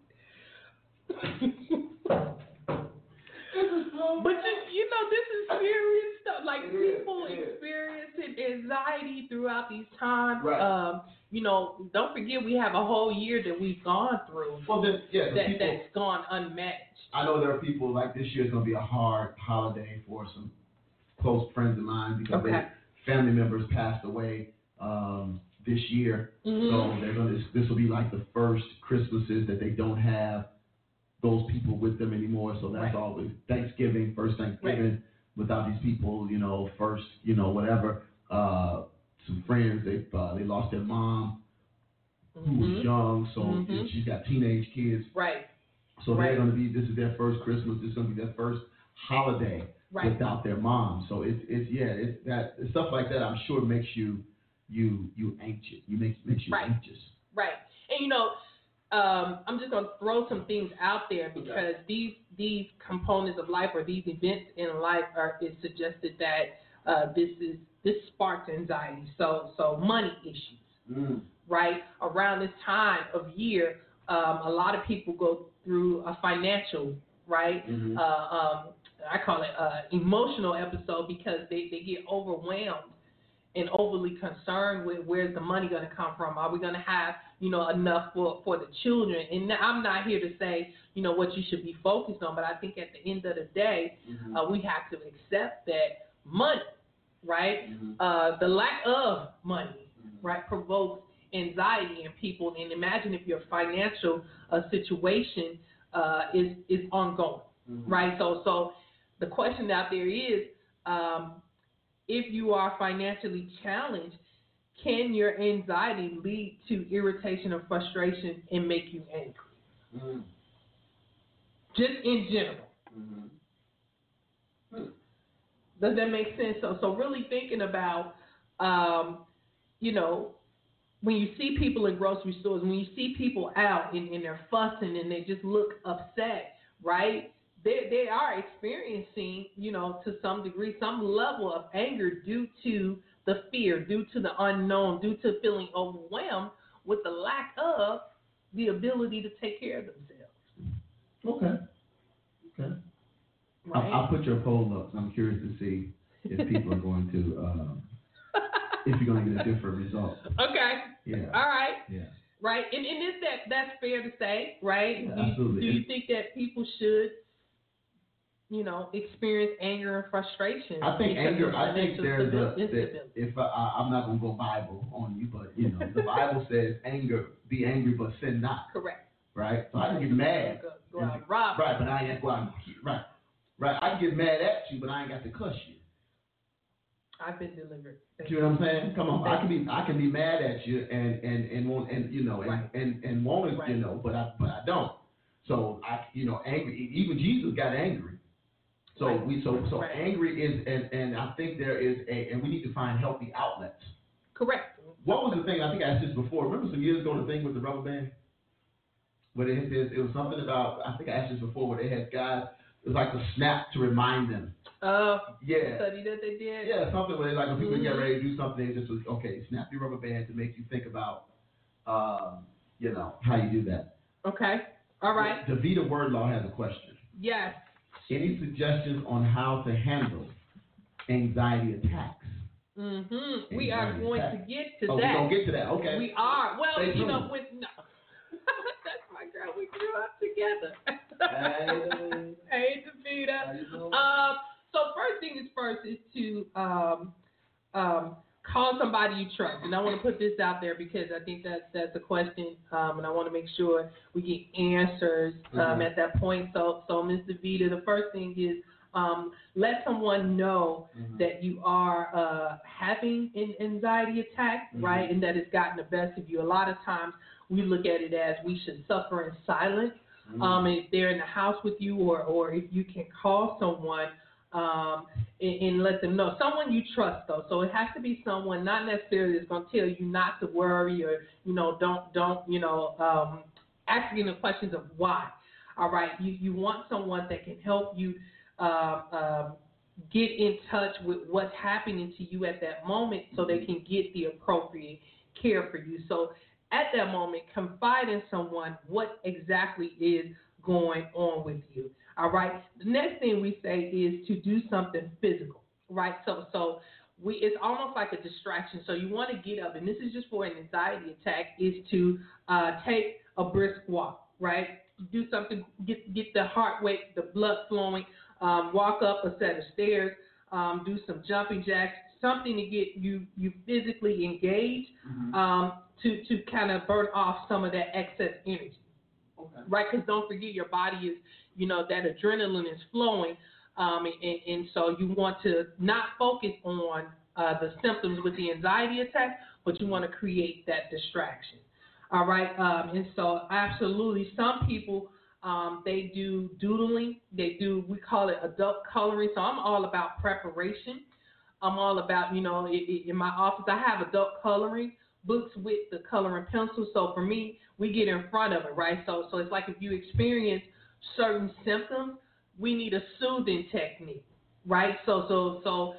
But you know, this is serious stuff. Like people experiencing anxiety throughout these times. Right. You know, don't forget we have a whole year that we've gone through. Well, that's gone unmatched. I know there are people like this year is going to be a hard holiday for some close friends of mine because their family members passed away this year. So this will be like the first Christmases that they don't have those people with them anymore. So that's always Thanksgiving, first Thanksgiving without these people, you know, first, you know, whatever. Some friends, they lost their mom who was young, so she's got teenage kids. Right. So they're going to be, this is their first Christmas, this is going to be their first holiday without their mom. So it's stuff like that, I'm sure makes you anxious. Makes you anxious. Right. And you know, I'm just going to throw some things out there because these components of life or these events in life it's suggested that this sparks anxiety. So money issues, right? Around this time of year, a lot of people go through a financial, right? I call it emotional episode because they get overwhelmed and overly concerned with where's the money going to come from. Are we going to have, you know, enough for the children? And I'm not here to say, you know, what you should be focused on, but I think at the end of the day, we have to accept that money, right? The lack of money, right, provokes anxiety in people. And imagine if your financial situation is ongoing, right? So the question out there is, if you are financially challenged, can your anxiety lead to irritation or frustration and make you angry? Just in general. Does that make sense? So really thinking about, you know, when you see people in grocery stores, when you see people out and they're fussing and they just look upset, right? They are experiencing, you know, to some degree, some level of anger due to the fear, due to the unknown, due to feeling overwhelmed with the lack of the ability to take care of themselves. Okay. Right? I'll put your poll up. So I'm curious to see if people are going to, if you're going to get a different result. Okay. Yeah. All right. Yeah. Right. And is that's fair to say, right? Yeah, absolutely. Do you think that people should, you know, experience anger and frustration? I think anger. I think there's if I'm not gonna go Bible on you, but you know, the Bible says be angry, but sin not. Correct. Right. So I can get mad. Go out and rob. Right, but I ain't go out. Right. I can get mad at you, but I ain't got to cuss you. I've been delivered. You know what I'm saying? Come on, I can be mad at you and want you know and want it, you know, but I don't. So angry. Even Jesus got angry. So angry is and I think there is and we need to find healthy outlets. Correct. What was the thing? I think I asked this before. Remember some years ago the thing with the rubber band? Where it was something about, I think I asked this before, where they had guys, it was like the snap to remind them. Yeah. Study that they did. Yeah, something where when people get ready to do something, it just was, okay, snap your rubber band to make you think about, how you do that. Okay. All right. Davita Wordlaw has a question. Yes. Any suggestions on how to handle anxiety attacks? We are going to get to that. We're going to get to that. Okay. We are. Well, that's my girl. We grew up together. Hey, Davita. So first thing is first is to call somebody you trust. And I want to put this out there because I think that's a question, and I want to make sure we get answers at that point. So Ms. Davita, the first thing is let someone know that you are having an anxiety attack, right, and that it's gotten the best of you. A lot of times we look at it as we should suffer in silence. If they're in the house with you or if you can call someone and let them know. Someone you trust, though. So it has to be someone not necessarily that's going to tell you not to worry or, don't asking the questions of why. All right, you want someone that can help you get in touch with what's happening to you at that moment so they can get the appropriate care for you. So at that moment, confide in someone what exactly is going on with you. All right. The next thing we say is to do something physical, right? So it's almost like a distraction. So you want to get up, and this is just for an anxiety attack, is to take a brisk walk, right? Do something, get the heart rate, the blood flowing, walk up a set of stairs, do some jumping jacks, something to get you physically engaged, to kind of burn off some of that excess energy. Okay. Right, because don't forget your body is, that adrenaline is flowing, and so you want to not focus on the symptoms with the anxiety attack, but you want to create that distraction. All right, and so absolutely, some people they do doodling, we call it adult coloring. So I'm all about preparation. I'm all about, in my office I have adult coloring books with the coloring pencil. So for me, we get in front of it, right? So it's like if you experience certain symptoms, we need a soothing technique, right? So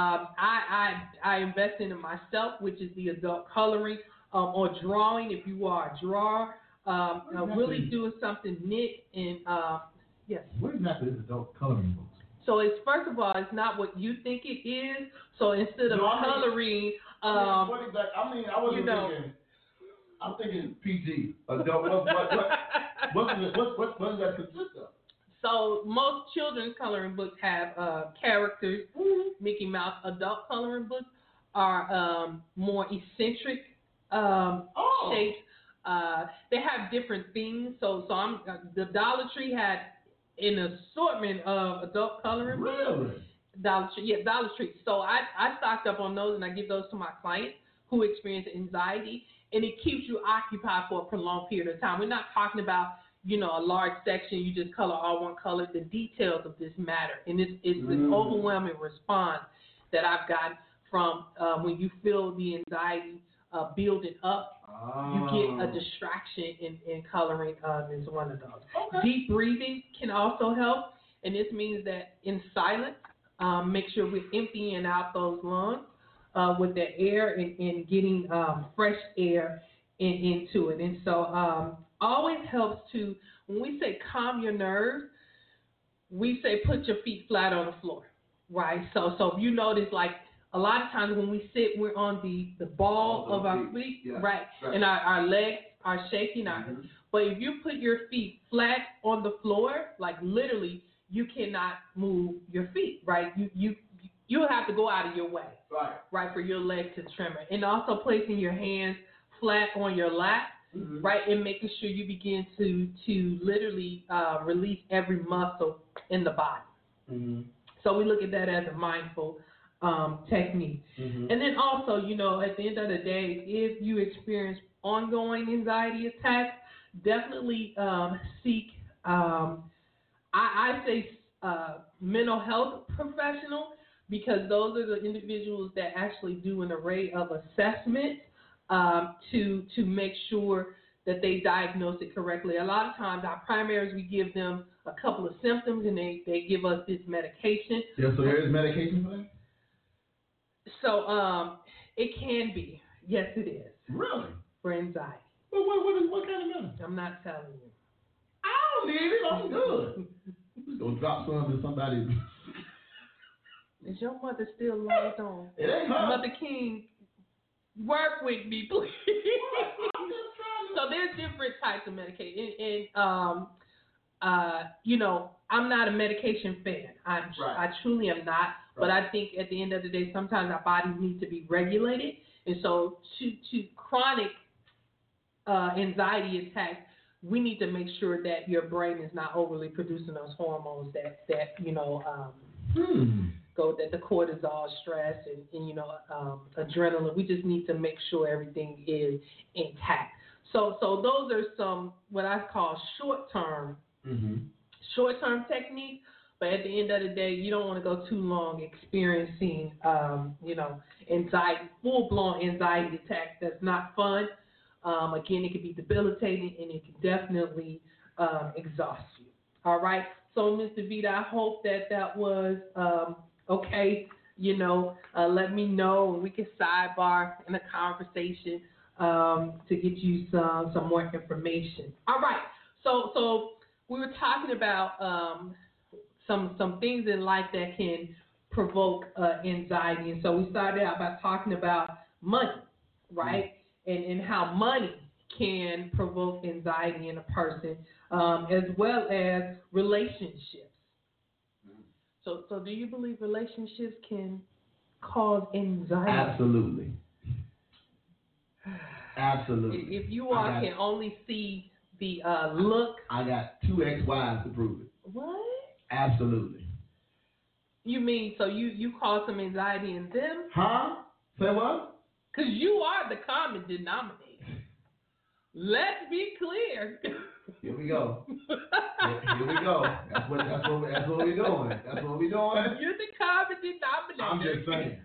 I invest in myself, which is the adult coloring or drawing. If you are a drawer, really doing something knit and yes. What exactly is adult coloring books? So it's, first of all, it's not what you think it is. So instead of coloring, what exactly? I wasn't thinking. I'm thinking PG adult. What does that consist of? So most children's coloring books have characters. Mickey Mouse. Adult coloring books are more eccentric shapes. They have different themes. So the Dollar Tree had an assortment of adult coloring books. Really? Dollar Tree. So I stocked up on those, and I give those to my clients who experience anxiety, and it keeps you occupied for a prolonged period of time. We're not talking about, a large section, you just color all one color. The details of this matter, and it's an overwhelming response that I've gotten from when you feel the anxiety building up. You get a distraction in coloring is one of those. Okay. Deep breathing can also help, and this means that in silence, make sure we're emptying out those lungs with that air and getting fresh air into it. And so always helps to, when we say calm your nerves, we say put your feet flat on the floor, right? So if you notice, like, a lot of times when we sit, we're on the ball of our feet, right? And our legs are shaking. But if you put your feet flat on the floor, like literally, you cannot move your feet, right? You have to go out of your way, right, for your legs to tremor. And also placing your hands flat on your lap, right, and making sure you begin to literally release every muscle in the body. So we look at that as a mindful technique. And then also, at the end of the day, if you experience ongoing anxiety attacks, definitely seek, I say mental health professional, because those are the individuals that actually do an array of assessments to make sure that they diagnose it correctly. A lot of times our primaries, we give them a couple of symptoms and they give us this medication. Yeah, so there is medication for that? So it can be. Yes, it is. Really? For anxiety. What kind of medicine? I'm not telling you. I don't need it. I'm good. Just gonna drop some in somebody. Is your mother still logged on? It ain't her. Mother King, work with me, please. I'm just trying to. So there's different types of medication, and I'm not a medication fan. I truly am not. But I think at the end of the day, sometimes our bodies need to be regulated, and so to chronic anxiety attacks, we need to make sure that your brain is not overly producing those hormones that go, that the cortisol, stress, and adrenaline. We just need to make sure everything is intact. So those are some what I call short-term techniques. But at the end of the day, you don't want to go too long experiencing, anxiety, full-blown anxiety attacks. That's not fun. Again, it can be debilitating, and it can definitely exhaust you. All right. So, Ms. DeVita, I hope that was okay. Let me know, and we can sidebar in a conversation to get you some more information. All right. So we were talking about some things in life that can provoke anxiety, and so we started out by talking about money, right? And how money can provoke anxiety in a person, as well as relationships. So do you believe relationships can cause anxiety? Absolutely. Absolutely. If you all can only see the look. I got 2 ex-wives to prove it. What? Absolutely. You mean, so you cause some anxiety in them? Huh? Say what? Because you are the common denominator. Let's be clear. Here we go. Here we go. That's what we're doing. That's what we're doing. You're the common denominator. I'm just saying.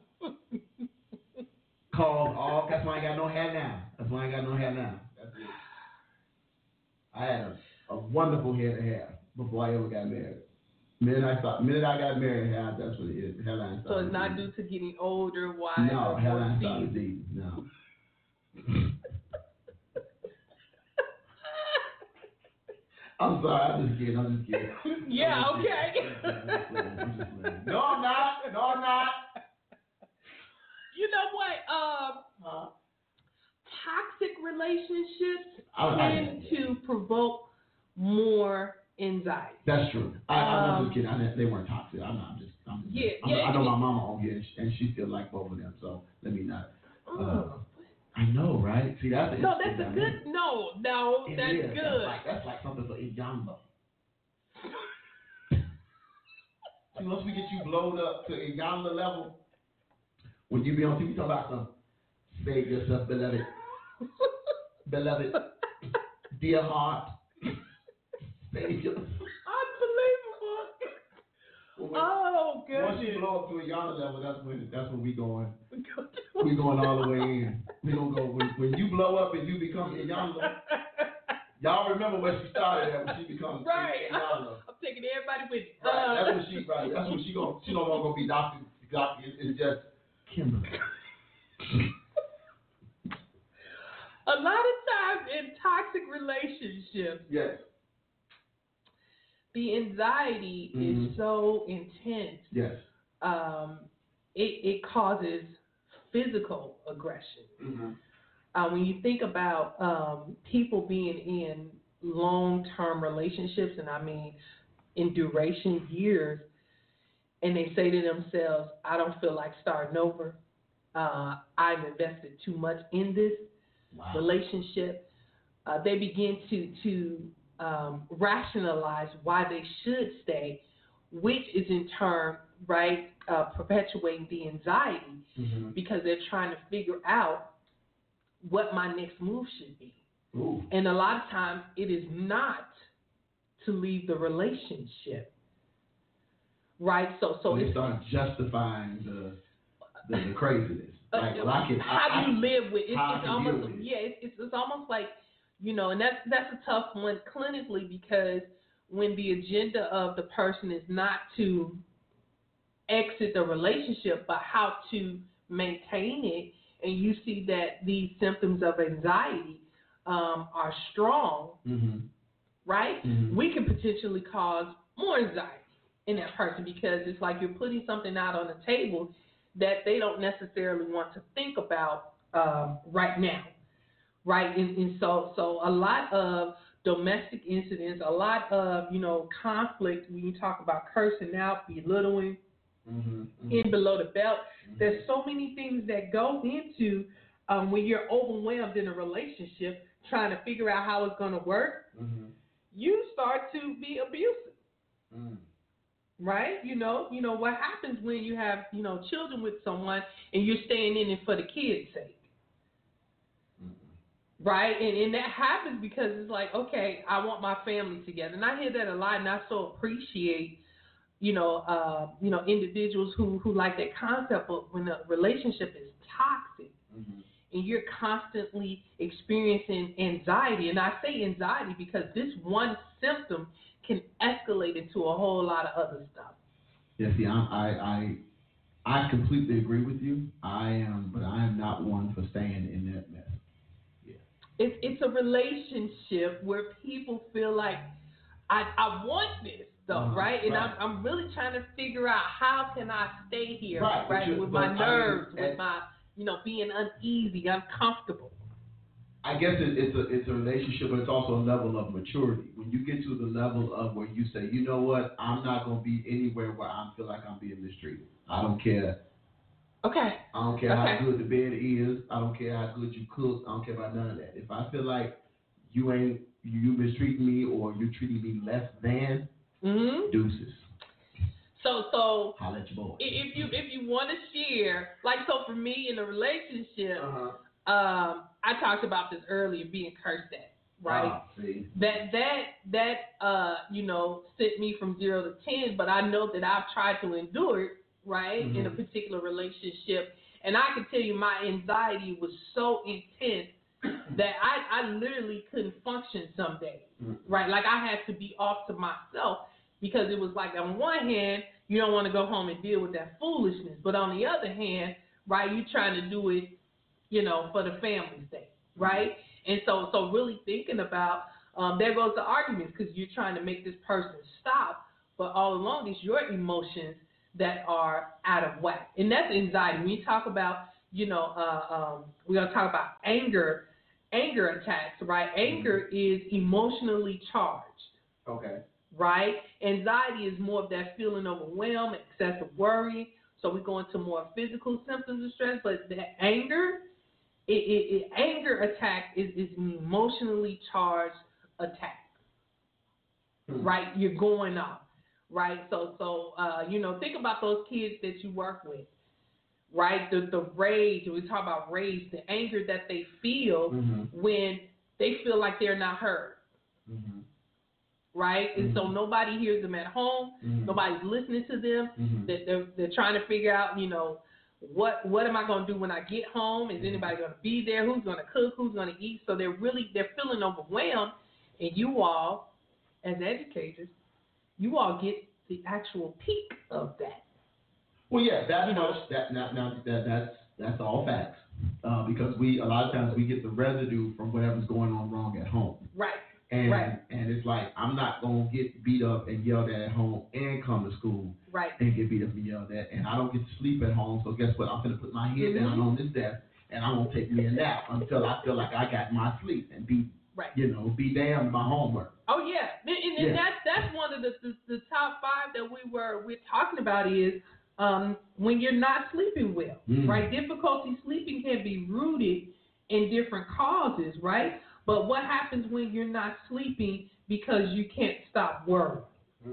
Called all. That's why I ain't got no hair now. That's it. I had a wonderful head of hair before I ever got married. Minute I got married, that's what it is. The hairline started. So it's not due to getting older, wise, no, or hairline started deep. No. I'm sorry, I'm just kidding. Yeah, okay. I'm just playing. No, I'm not. You know what? Toxic relationships tend to provoke more anxiety. That's true. I'm just kidding. They weren't toxic. I'm just I know my mama on here, and she still like both of them. So let me not. I know, right? See, that's no, that's a good. No, that's good. That's like something for Iyanla. See, once we get you blowed up to Iyanla level, when you be on TV talking about some, save yourself, beloved, dear heart, save yourself. Oh, goodness. Once you blow up to a Iyanla level, that's when we going. We going all the way in. We gonna go when you blow up and you become Iyanla. Y'all remember where she started at when she becomes right. Iyanla. I'm taking everybody with me. Right. That's what she gonna. She no longer gonna be Dr. It's just Kimberly. A lot of times in toxic relationships. Yes. The anxiety is so intense. Yes. It causes physical aggression. When you think about people being in long-term relationships, and I mean in duration, years, and they say to themselves, I don't feel like starting over. I've invested too much in this relationship. They begin to rationalize why they should stay, which is in turn, perpetuating the anxiety because they're trying to figure out what my next move should be. Ooh. And a lot of times it is not to leave the relationship, right? So they start justifying the craziness. Like, how do you live with it? It's almost it's almost like, and that's a tough one clinically, because when the agenda of the person is not to exit the relationship, but how to maintain it, and you see that these symptoms of anxiety are strong, right? We can potentially cause more anxiety in that person, because it's like you're putting something out on the table that they don't necessarily want to think about right now, right? And so a lot of domestic incidents, a lot of, conflict, when you talk about cursing out, belittling, in below the belt, there's so many things that go into when you're overwhelmed in a relationship trying to figure out how it's going to work, you start to be abusive. Right? What happens when you have, children with someone and you're staying in it for the kids' sake. Right? And that happens because it's like, okay, I want my family together. And I hear that a lot, and I so appreciate, individuals who like that concept. But when the relationship is toxic and you're constantly experiencing anxiety, and I say anxiety because this one symptom can escalate into a whole lot of other stuff. Yeah, see, I completely agree with you. But I am not one for staying in that mess. Yeah. It's a relationship where people feel like I want this though, right? And I'm really trying to figure out how can I stay here, right? With my nerves, with my being uneasy, uncomfortable. I guess it's a relationship, but it's also a level of maturity. When you get to the level of where you say, you know what, I'm not going to be anywhere where I feel like I'm being mistreated. I don't care. Okay. I don't care how good the bed is. I don't care how good you cook. I don't care about none of that. If I feel like you mistreating me or you're treating me less than, deuces. So holla at your boy. If you want to share, like, so for me in a relationship, I talked about this earlier, being cursed at, right? See. That sent me from 0 to 10, but I know that I've tried to endure it, right, in a particular relationship, and I can tell you my anxiety was so intense that I literally couldn't function some days, right? Like I had to be off to myself because it was like on one hand, you don't want to go home and deal with that foolishness, but on the other hand, right, you're trying to do it, for the family's sake, right? And so really thinking about, there goes the arguments because you're trying to make this person stop, but all along it's your emotions that are out of whack. And that's anxiety. When you talk about, we're going to talk about anger attacks, right? Anger is emotionally charged. Okay. Right? Anxiety is more of that feeling overwhelmed, excessive worry. So we go into more physical symptoms of stress, but the anger, anger attack is an emotionally charged attack. Right? You're going off. Right? So think about those kids that you work with. Right? The rage, we talk about rage, the anger that they feel when they feel like they're not heard. Right? And so nobody hears them at home. Nobody's listening to them. They're trying to figure out, what am I going to do when I get home? Is anybody going to be there? Who's going to cook? Who's going to eat? So they're feeling overwhelmed. And you all, as educators, you all get the actual peak of that. Well, yeah, that's all facts. Because a lot of times we get the residue from whatever's going on wrong at home. Right. And it's like, I'm not going to get beat up and yelled at home and come to school and get beat up and yelled at. And I don't get to sleep at home. So guess what? I'm going to put my head down on this desk and I'm going to take me a nap until I feel like I got my sleep and be damned my homework. Oh, yeah. And that's one of the top 5 that we're talking about is when you're not sleeping well, right? Difficulty sleeping can be rooted in different causes, right? But what happens when you're not sleeping because you can't stop worrying?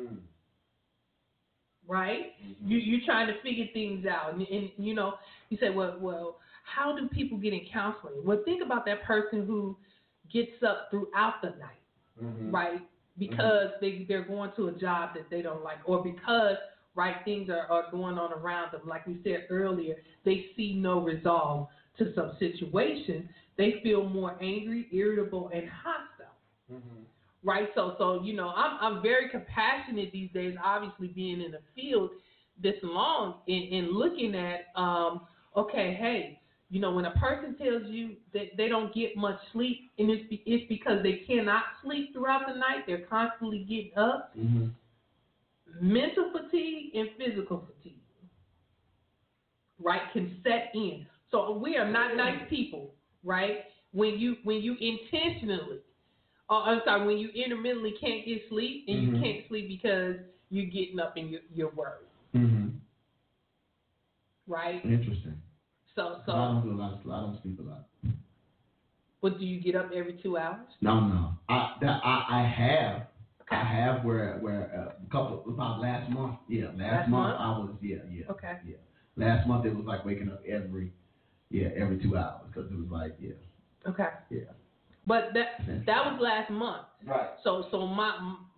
Right? You're trying to figure things out. And you say, well, how do people get in counseling? Well, think about that person who gets up throughout the night, right? Because they're going to a job that they don't like, or because, right, things are going on around them. Like we said earlier, they see no resolve to some situation. They feel more angry, irritable, and hostile. Right? So I'm very compassionate these days, obviously being in the field this long and looking at, hey, when a person tells you that they don't get much sleep, and it's because they cannot sleep throughout the night, they're constantly getting up, mental fatigue and physical fatigue, right, can set in. So we are not nice people. Right? When you intentionally, when you intermittently can't get sleep and you can't sleep because you're getting up and you're worried. Right? Interesting. So I don't do a lot. I don't sleep a lot. But do you get up every 2 hours? No. I have. Okay. I have where about last month. Yeah, last month I was Okay. Yeah. Last month it was like waking up every 2 hours because it was like Okay. Yeah. But that was last month. Right. So my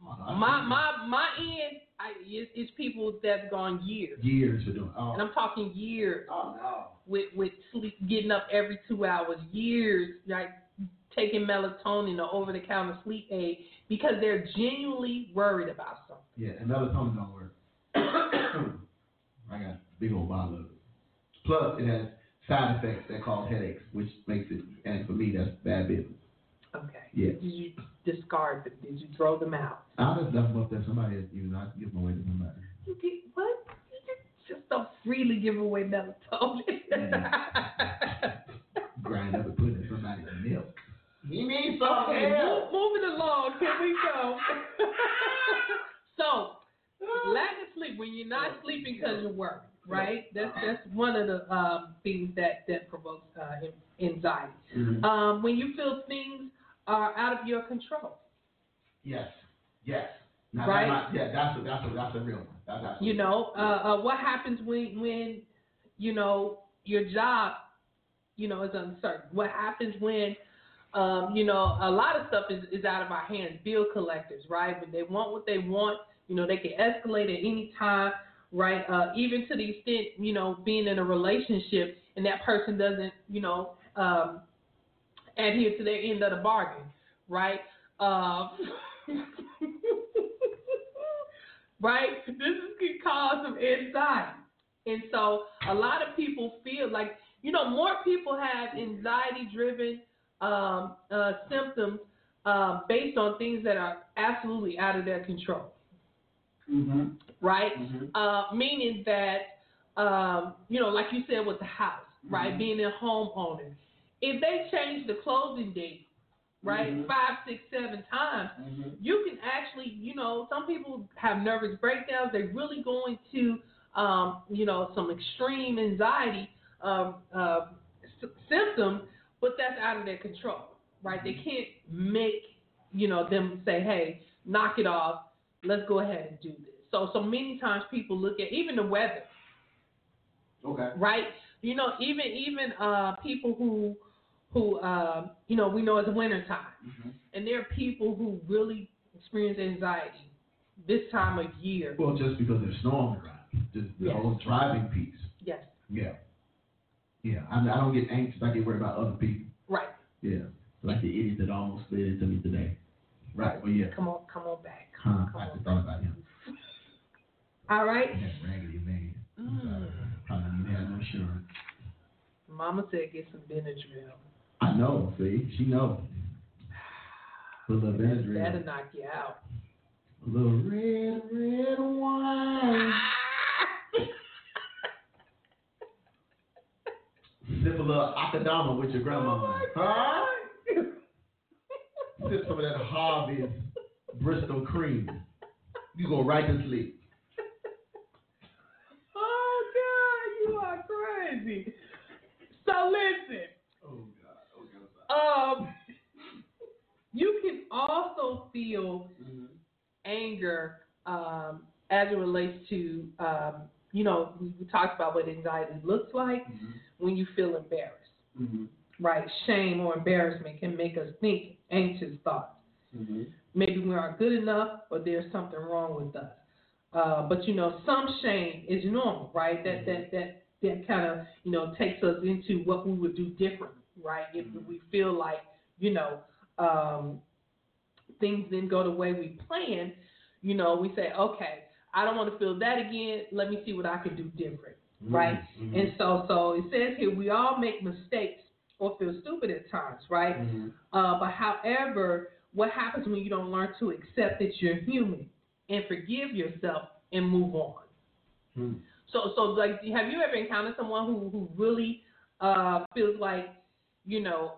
end, it's people that's gone years. Years for doing. Oh. And I'm talking years. Oh no. With sleep, getting up every 2 hours, years, like taking melatonin or over-the-counter sleep aid because they're genuinely worried about something. Yeah, and melatonin don't work. I got a big old bottle of it. Plus, it has side effects that cause headaches, which makes it, and for me, that's bad business. Okay. Yeah. Did you discard them? Did you throw them out? I just left them up there. Somebody has used. I give them away to somebody. You get what? You just don't freely give away melatonin. Grind up and put it in somebody's milk. He needs some. Okay, moving along. Here we go. So, lack of sleep when you're not sleeping because you're worried, right? That's one of the things that provokes anxiety. Mm-hmm. When you feel things are out of your control. Yes. Now, right. That's a real one. That's you know, what happens when you know your job, you know, is uncertain? What happens when you know, a lot of stuff is out of our hands. Bill collectors, right? When they want what they want, you know, they can escalate at any time, right? Even to the extent, you know, being in a relationship and that person doesn't, you know, adhere to their end of the bargain, right? Right? This can cause some anxiety. And so a lot of people feel like, you know, more people have anxiety-driven symptoms based on things that are absolutely out of their control. Mm-hmm. Right? Mm-hmm. Meaning that, you know, like you said with the house, right? Being a homeowner. If they change the closing date, right, 5, 6, 7 times, you can actually, you know, some people have nervous breakdowns. They're really going to, you know, some extreme anxiety symptoms, but that's out of their control, right? They can't make, you know, them say, hey, knock it off. Let's go ahead and do this. So many times people look at even the weather. Okay. Right? You know, even people who you know, we know it's winter time. And there are people who really experience anxiety this time of year. Well, just because there's snow on the ground. Just the whole driving piece. Yes. Yeah. I don't get anxious. I get worried about other people. Right. Yeah. Like the idiot that almost slid into me today. Right. Well, yeah. Come on back. I just thought about him. All right. That raggedy man. Probably didn't have no insurance. Mama said get some Benadryl. I know. See, she knows. Put a little Benadryl. That'll knock you out. A little red wine. Sip a little Akadama with your grandmama. Huh? Sip some of that Harvey's Bristol cream. You go right to sleep. Oh, God, you are crazy. So listen. Oh, God. You can also feel anger as it relates to, you know, we talked about what anxiety looks like when you feel embarrassed, right? Shame or embarrassment can make us think anxious thoughts. Maybe we aren't good enough or there's something wrong with us. But, you know, some shame is normal, right? That kind of, you know, takes us into what we would do differently, right? If we feel like, you know, things didn't go the way we planned, you know, we say, okay, I don't want to feel that again. Let me see what I can do different, right? And so it says here, we all make mistakes or feel stupid at times, right? But however, what happens when you don't learn to accept that you're human and forgive yourself and move on? So like, have you ever encountered someone who really feels like, you know,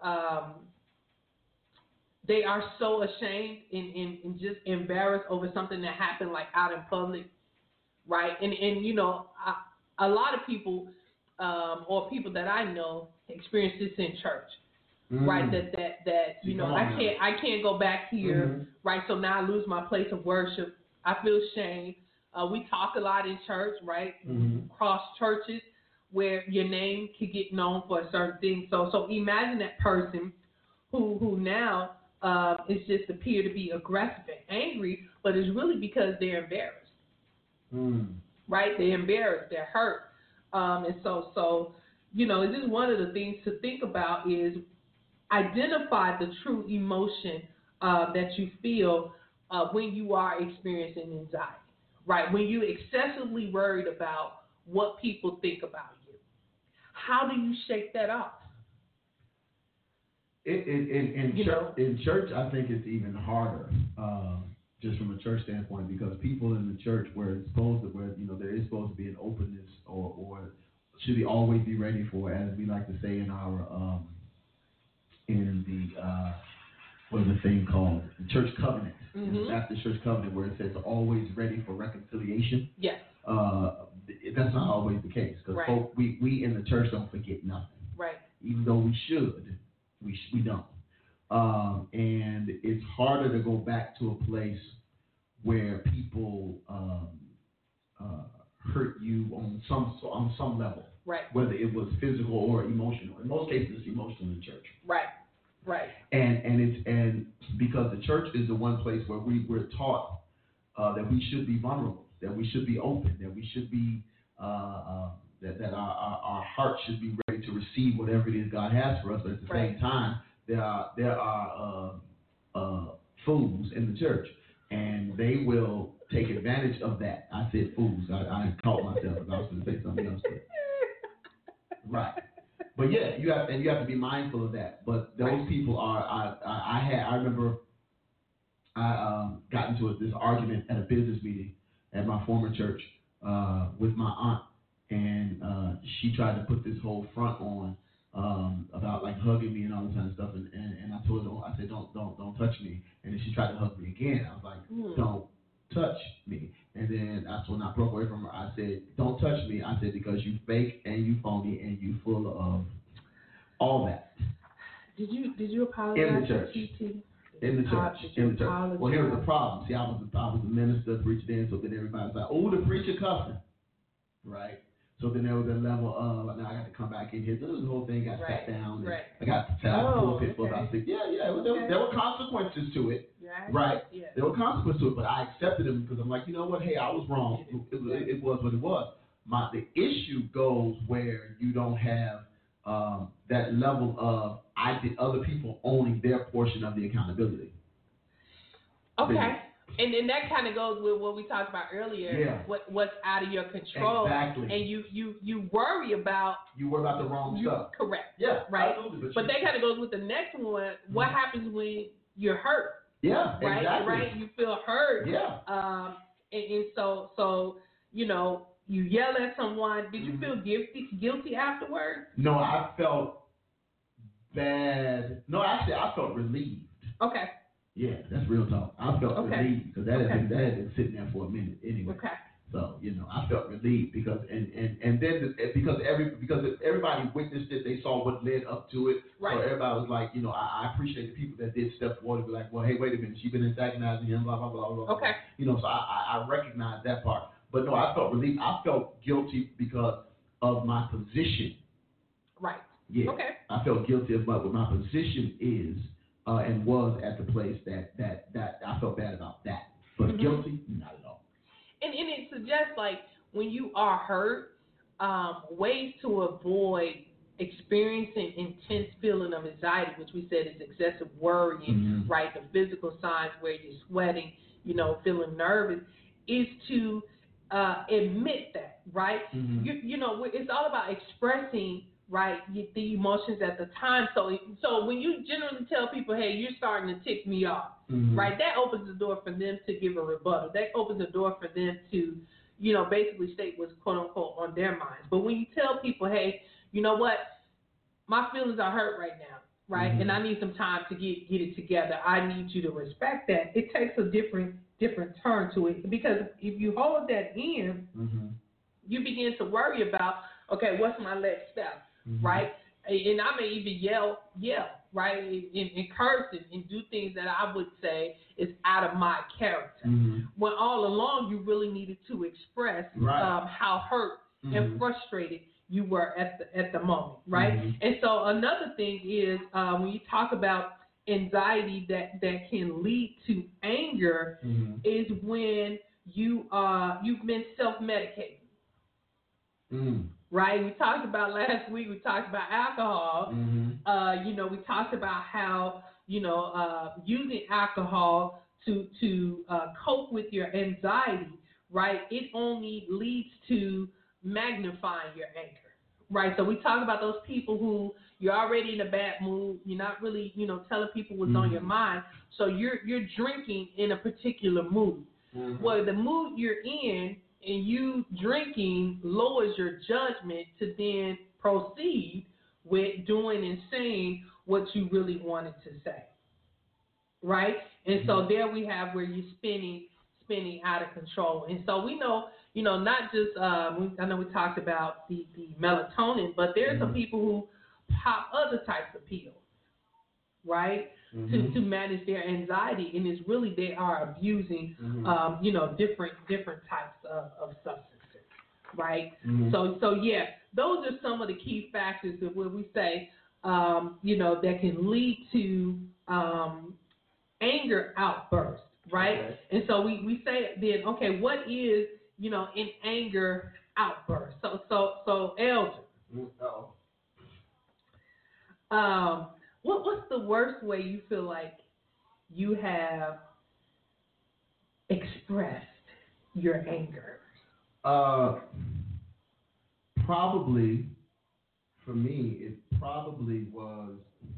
they are so ashamed and just embarrassed over something that happened like out in public, right? And you know, a lot of people or people that I know experience this in church, right? That you know, I can't go back here, right? So now I lose my place of worship. I feel shame. We talk a lot in church, right? Cross churches where your name could get known for a certain thing. So imagine that person who now is just appear to be aggressive and angry, but it's really because they're embarrassed, right? They're embarrassed, they're hurt, and so you know, this is one of the things to think about is identify the true emotion that you feel when you are experiencing anxiety, right? When you're excessively worried about what people think about you. How do you shake that off? In church, I think it's even harder, just from a church standpoint, because people in the church where there is supposed to be an openness or should we always be ready for, as we like to say in our what is the thing called? The church covenant. In the Baptist church covenant, where it says always ready for reconciliation. Yes. That's not always the case, because we in the church don't forget nothing. Right. Even though we should, we don't. And it's harder to go back to a place where people hurt you on some level. Right. Whether it was physical or emotional. In most cases, it's emotional in the church. Right. Right. And because the church is the one place where we're taught that we should be vulnerable, that we should be open, that we should be that our heart should be ready to receive whatever it is God has for us. But at the same time, there are fools in the church, and they will take advantage of that. I said fools. I caught myself. I was going to say something else. Right. But yeah, you have to be mindful of that. But those people are. I remember I got into this argument at a business meeting at my former church with my aunt, and she tried to put this whole front on about like hugging me and all this kind of stuff, and I told her, I said, don't touch me, and then she tried to hug me again. I was like, don't touch me. And then that's when I broke away from her. I said, don't touch me. I said, because you fake and you phony and you full of all that. Did you apologize? In the church. In the church. Well, here's the problem. See, I was a minister, preacher then, so then everybody's like, oh, the preacher cussing. Right? So then there was a level of, now I got to come back in here. So the whole thing got sat down. And I got to tell the pulpit for about 6. There were consequences to it. Right? Yeah. There were consequences to it, but I accepted them because I'm like, you know what? Hey, I was wrong. It was what it was. The issue goes where you don't have that level of other people owning their portion of the accountability. Okay. And then that kind of goes with what we talked about earlier. Yeah. What's out of your control. Exactly. And you worry about. You worry about the wrong stuff. Correct. Yeah. Right. Absolutely. But that kind of goes with the next one. What happens when you're hurt? Yeah. Right. Exactly. Right. You feel hurt. Yeah. And so you yell at someone. Did you feel guilty afterwards? No, I felt bad. No, actually, I felt relieved. Okay. Yeah, that's real talk. I felt relieved because that had been sitting there for a minute anyway. Okay. So I felt relieved because because everybody witnessed it, they saw what led up to it. Right. So everybody was like, I appreciate the people that did step forward and be like, well, hey, wait a minute, she's been antagonizing him, blah blah blah blah. Okay. So I recognize that part. But no, I felt relieved. I felt guilty because of my position. Right. Yeah. Okay. I felt guilty about what my position is and was at the place that I felt bad about that. But guilty, not at all. And it suggests, like, when you are hurt, ways to avoid experiencing intense feeling of anxiety, which we said is excessive worrying, right? The physical signs where you're sweating, feeling nervous, is to admit that, right? It's all about expressing, right, the emotions at the time. So when you generally tell people, hey, you're starting to tick me off, right, that opens the door for them to give a rebuttal. That opens the door for them to, basically state what's quote unquote on their minds. But when you tell people, hey, you know what, my feelings are hurt right now, right, and I need some time to get it together. I need you to respect that. It takes a different turn to it, because if you hold that in, you begin to worry about, okay, what's my next step, right? And I may even yell, right, and curse and do things that I would say is out of my character. When all along you really needed to express how hurt and frustrated you were at the moment, right? And so another thing is when you talk about anxiety that can lead to anger is when you've been self-medicating. Right? We talked about last week, we talked about alcohol. We talked about how, using alcohol to cope with your anxiety, right, it only leads to magnifying your anger, right? So we talk about those people who you're already in a bad mood, you're not really, telling people what's on your mind, so you're drinking in a particular mood. Well, the mood you're in and you drinking lowers your judgment to then proceed with doing and saying what you really wanted to say, right? And so there we have where you're spinning out of control. And so we know, not just, I know we talked about the melatonin, but there's some people who pop other types of pills, right, to manage their anxiety. And it's really they are abusing, different types of substances, right? So yeah, those are some of the key factors of where we say, that can lead to anger outbursts, right? Okay. And so we say then, okay, what is, an anger outburst? So Elder, what's the worst way you feel like you have expressed your anger? Probably, for me, it probably was,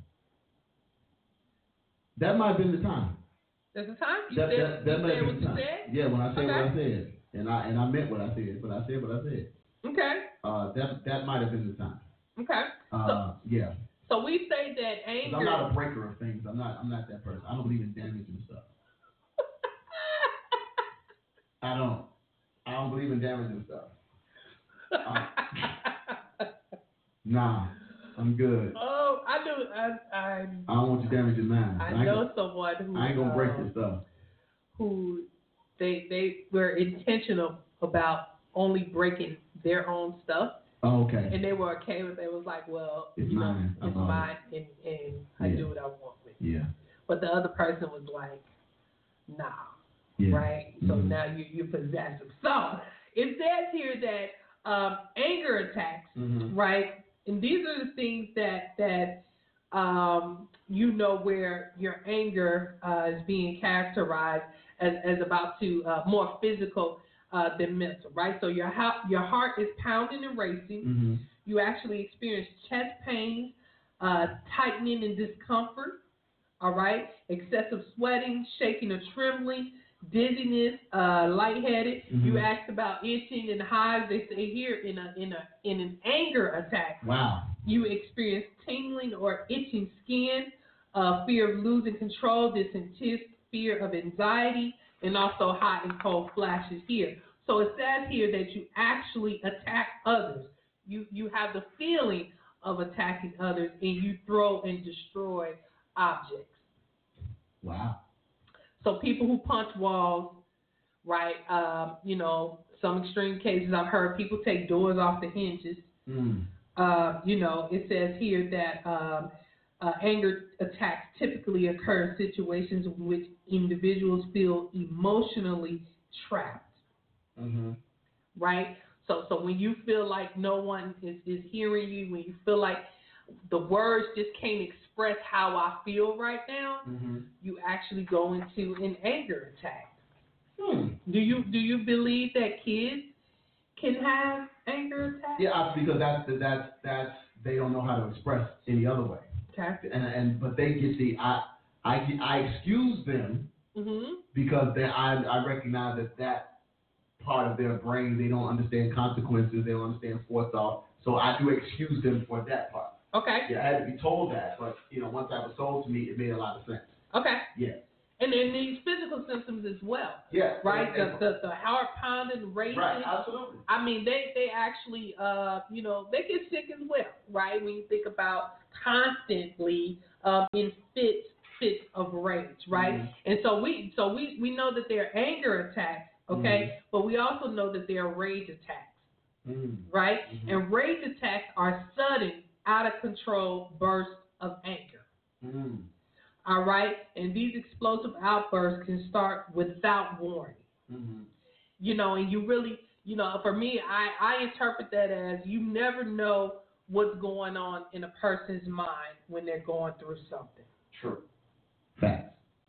that might have been the time. That's the time? You said what you said? Yeah, when I said what I said. And I meant what I said, but I said what I said. Okay. That might have been the time. Okay. Yeah. So we say that anger. I'm not a breaker of things. I'm not that person. I don't believe in damaging stuff. I don't believe in damaging stuff. Nah, I'm good. Oh, I do. I don't want you damaging mine. I know someone who. I ain't gonna break this stuff. Who they were intentional about only breaking their own stuff. Oh, okay. And they were okay with it. It was like, well, it's mine. It's mine, and I do what I want with it. Yeah. But the other person was like, nah. Yeah. Right? So now you possess them. So it says here that anger attacks, right? And these are the things that where your anger is being characterized as about to more physical than mental, right? So your heart is pounding and racing. You actually experience chest pains, tightening and discomfort, all right? Excessive sweating, shaking or trembling, dizziness, lightheaded. You asked about itching and hives. They say here in an anger attack. Wow. You experience tingling or itching skin, fear of losing control, this intense fear of anxiety, and also hot and cold flashes here. So it says here that you actually attack others. You have the feeling of attacking others, and you throw and destroy objects. Wow. So people who punch walls, right? Some extreme cases I've heard people take doors off the hinges. It says here that anger attacks typically occur in situations in which individuals feel emotionally trapped. Right? So when you feel like no one is hearing you, when you feel like the words just can't express how I feel right now, you actually go into an anger attack. Do you believe that kids can have anger attacks? Yeah, because that's they don't know how to express any other way. Okay. But they get I excuse them because I recognize that part of their brain, they don't understand consequences, they don't understand forethought. So I do excuse them for that part. Okay. Yeah, I had to be told that, but once that was told to me, it made a lot of sense. Okay. Yeah. And then these physical symptoms as well. Yeah. Right? The heart pounding, racing. Right, absolutely. I mean, they actually, they get sick as well, right? When you think about constantly in fits of rage, right? And so we know that they're anger attacks, okay? But we also know that they are rage attacks, right? And rage attacks are sudden, out of control bursts of anger. All right? And these explosive outbursts can start without warning. And you really, for me, I interpret that as you never know what's going on in a person's mind when they're going through something. True. Facts.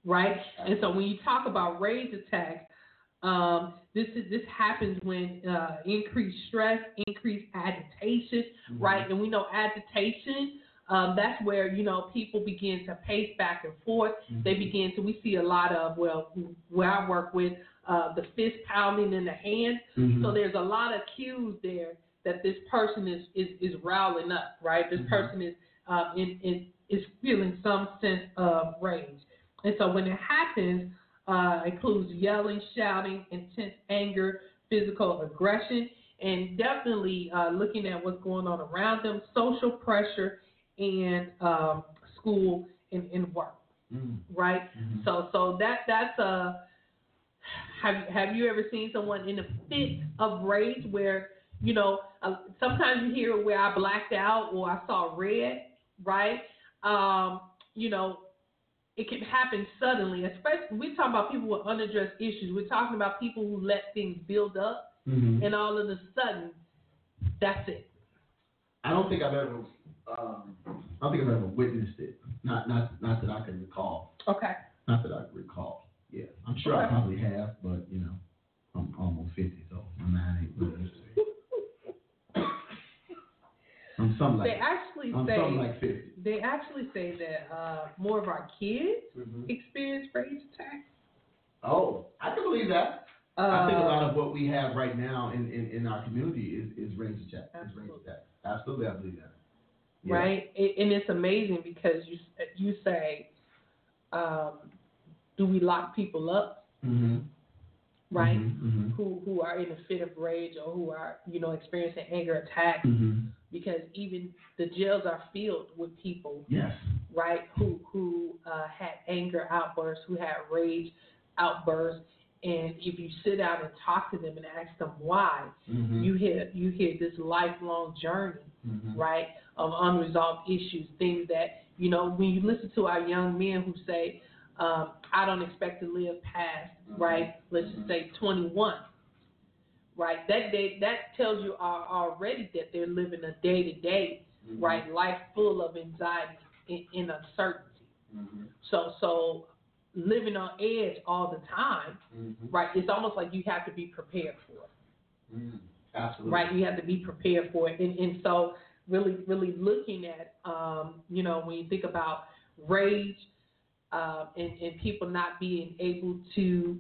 right? And so when you talk about rage attacks, this happens when increased stress, increased agitation, right? And we know agitation, that's where, people begin to pace back and forth. They begin to, we see a lot of, where I work with, the fist pounding in the hand. So there's a lot of cues there that this person is riling up, right? This person is is feeling some sense of rage. And so when it happens, includes yelling, shouting, intense anger, physical aggression, and definitely looking at what's going on around them, social pressure, and school and work, right? So that's a. Have you ever seen someone in a fit of rage where, sometimes you hear where I blacked out or I saw red, right? It can happen suddenly, especially we're talking about people with unaddressed issues. We're talking about people who let things build up, and all of a sudden, that's it. I don't think I've ever witnessed it. Not that I can recall. Okay. Not that I can recall. Yeah, I'm sure I probably have, but I'm almost 50, so my mind ain't really used to it. I'm something like 50. They actually say that more of our kids experience rage attacks. Oh, I can believe that. I think a lot of what we have right now in our community is rage attacks. Absolutely, I believe that. Yeah. Right, and it's amazing because you say, do we lock people up? Right, who are in a fit of rage or who are experiencing anger attacks, because even the jails are filled with people, right, who had anger outbursts, who had rage outbursts, and if you sit down and talk to them and ask them why, you hear this lifelong journey, right, of unresolved issues, things that when you listen to our young men who say, I don't expect to live past, right, let's just say 21, right, that tells you already that they're living a day-to-day, right, life full of anxiety and uncertainty. So living on edge all the time, right, it's almost like you have to be prepared for it. Absolutely. Right, you have to be prepared for it. And so really looking at, when you think about rage, and people not being able to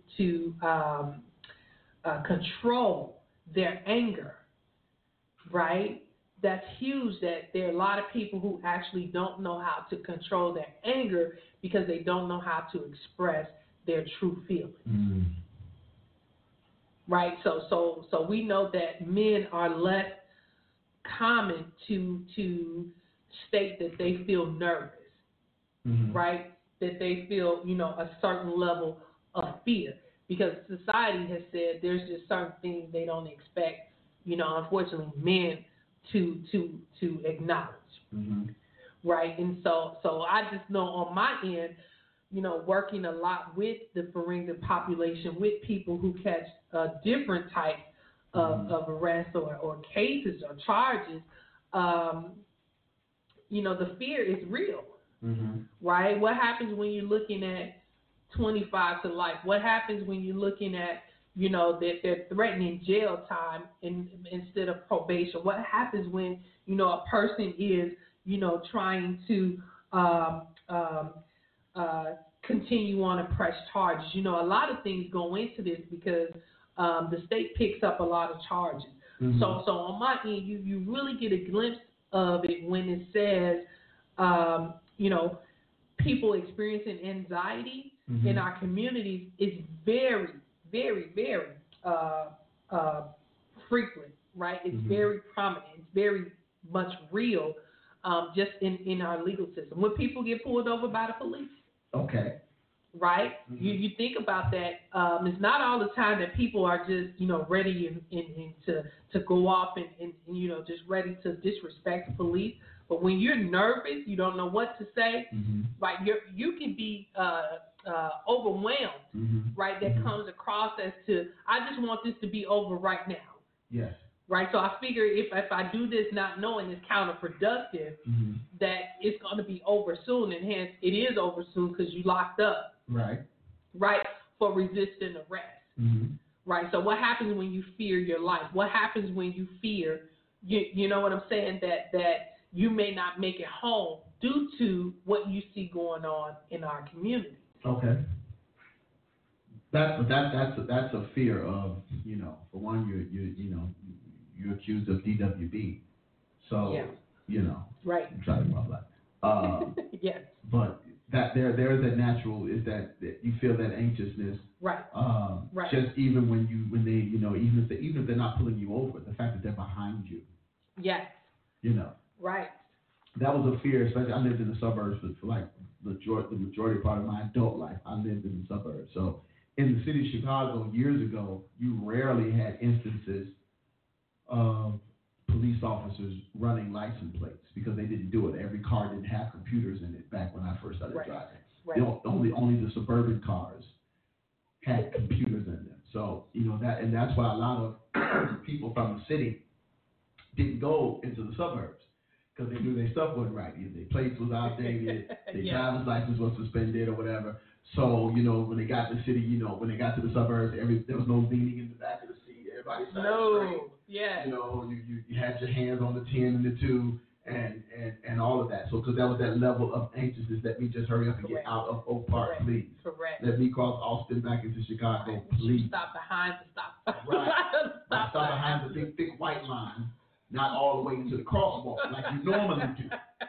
control their anger, right? That's huge. That there are a lot of people who actually don't know how to control their anger because they don't know how to express their true feelings. Right? So we know that men are less common to state that they feel nervous, right? That they feel, a certain level of fear, because society has said there's just certain things they don't expect, unfortunately, men to acknowledge, right? And so I just know on my end, working a lot with the Ferengi population, with people who catch different types of arrests or cases or charges, the fear is real. Right? What happens when you're looking at 25 to life? What happens when you're looking at, that they're threatening jail time instead of probation? What happens when, a person is, trying to continue on and press charges? A lot of things go into this because the state picks up a lot of charges. So on my end, you really get a glimpse of it when it says, people experiencing anxiety in our communities is very, very, very frequent, right? It's very prominent. It's very much real, just in our legal system. When people get pulled over by the police. Okay. Right? You think about that. It's not all the time that people are just, ready and to go off and just ready to disrespect the police. But when you're nervous, you don't know what to say, right? You can be overwhelmed, right? That comes across as to, I just want this to be over right now. Yes. Right? So I figure if I do this not knowing it's counterproductive, that it's going to be over soon, and hence it is over soon because you locked up, Right. Right, for resisting arrest. Mm-hmm. Right. So what happens when you fear your life? What happens when you fear, you know what I'm saying, that you may not make it home due to what you see going on in our community? Okay. That's a fear of, for one, you're accused of DWB. So, Right. I'm trying to blah blah. Yes. But that there's that natural is that you feel that anxiousness. Right. Right. Just even when they even if they're not pulling you over, the fact that they're behind you. Yes. Right. That was a fear, especially I lived in the suburbs for like the majority part of my adult life. I lived in the suburbs. So in the city of Chicago years ago, you rarely had instances of police officers running license plates because they didn't do it. Every car didn't have computers in it back when I first started driving. Right. Only the suburban cars had computers in them. So, that's why a lot of people from the city didn't go into the suburbs because they knew their stuff wasn't right. Either their plates was outdated, their driver's license was suspended or whatever. So, when they got to the city, when they got to the suburbs, there was no leaning in the back of the seat. Everybody started straight. Yeah. You had your hands on the 10 and the 2 and all of that. So, because that was that level of anxiousness, let me just hurry up and get out of Oak Park, please. Correct. Let me cross Austin back into Chicago, please. Stop behind the stop. Right. Stop behind the big, thick white line, not all the way into the crosswalk like you normally do.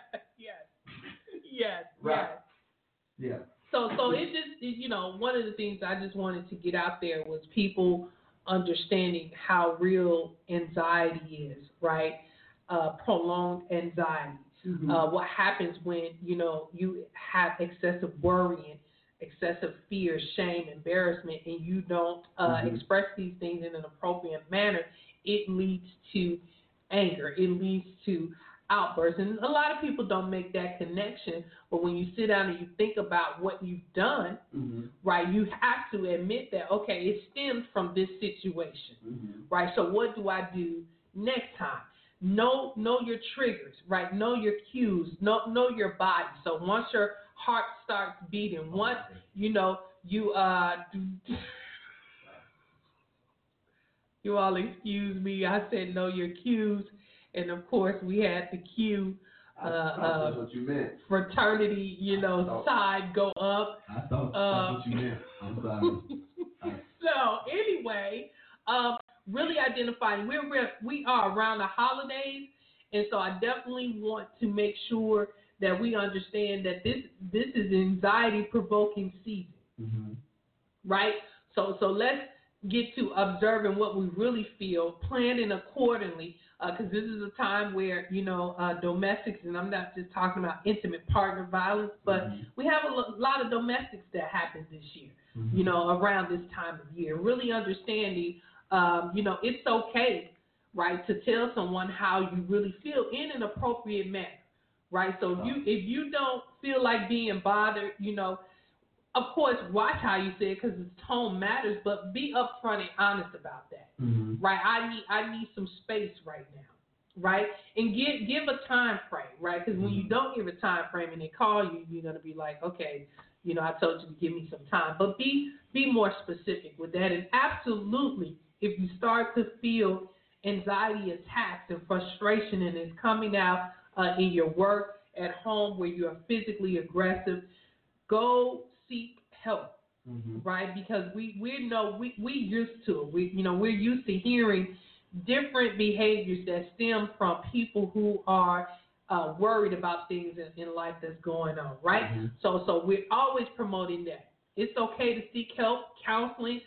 Yes. Right. Yeah. So it just, one of the things I just wanted to get out there was people understanding how real anxiety is, right? Prolonged anxiety. Mm-hmm. What happens when, you have excessive worrying, excessive fear, shame, embarrassment, and you don't express these things in an appropriate manner, it leads to anger. It leads to outbursts. And a lot of people don't make that connection, but when you sit down and you think about what you've done, right, you have to admit that, okay, it stems from this situation, right? So what do I do next time? Know your triggers, right? Know your cues, know your body. So once your heart starts beating, once, you all excuse me, I said know your cues. And of course, we had the cue, that's what you meant. Fraternity, side go up. I thought that's what you meant. I'm sorry. So anyway, really identifying we are around the holidays, and so I definitely want to make sure that we understand that this is anxiety-provoking season, right? So let's get to observing what we really feel, planning accordingly. Because this is a time where, domestics, and I'm not just talking about intimate partner violence, but we have a lot of domestics that happen this year, around this time of year. Really understanding, it's okay, right, to tell someone how you really feel in an appropriate manner, right? So if you don't feel like being bothered, of course, watch how you say it because the tone matters, but be upfront and honest about that, right? I need some space right now, right? And give a time frame, right? Because when you don't give a time frame and they call you, you're going to be like, okay, I told you to give me some time. But be more specific with that. And absolutely, if you start to feel anxiety attacks and frustration and it's coming out in your work, at home where you are physically aggressive, go seek help, right? Because we used to it. We're used to hearing different behaviors that stem from people who are worried about things in life that's going on, right? So we're always promoting that. It's okay to seek help, counseling,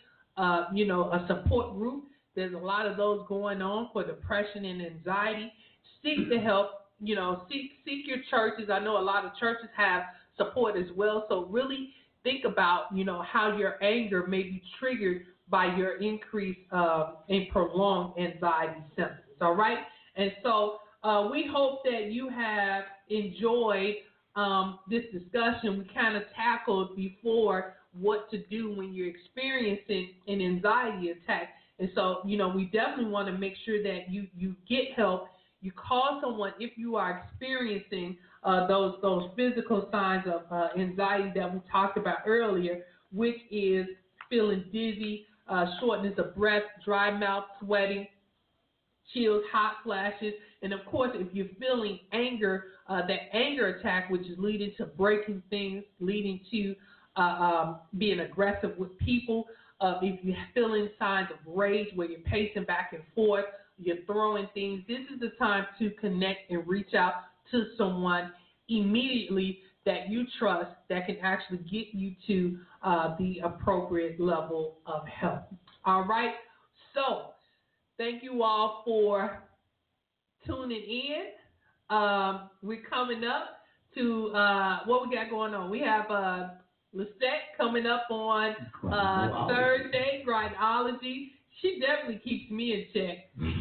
a support group. There's a lot of those going on for depression and anxiety. Seek the help. Seek your churches. I know a lot of churches have support as well. So really think about, how your anger may be triggered by your increase in prolonged anxiety symptoms. All right. And so we hope that you have enjoyed this discussion. We kind of tackled before what to do when you're experiencing an anxiety attack. And so, we definitely want to make sure that you get help, you call someone if you are experiencing those physical signs of anxiety that we talked about earlier, which is feeling dizzy, shortness of breath, dry mouth, sweating, chills, hot flashes, and of course, if you're feeling anger, that anger attack, which is leading to breaking things, leading to being aggressive with people. If you're feeling signs of rage where you're pacing back and forth, you're throwing things, this is the time to connect and reach out to someone immediately that you trust that can actually get you to the appropriate level of help. All right. So thank you all for tuning in. We're coming up to what we got going on. We have Lisette coming up on Thursday, Grindology. She definitely keeps me in check.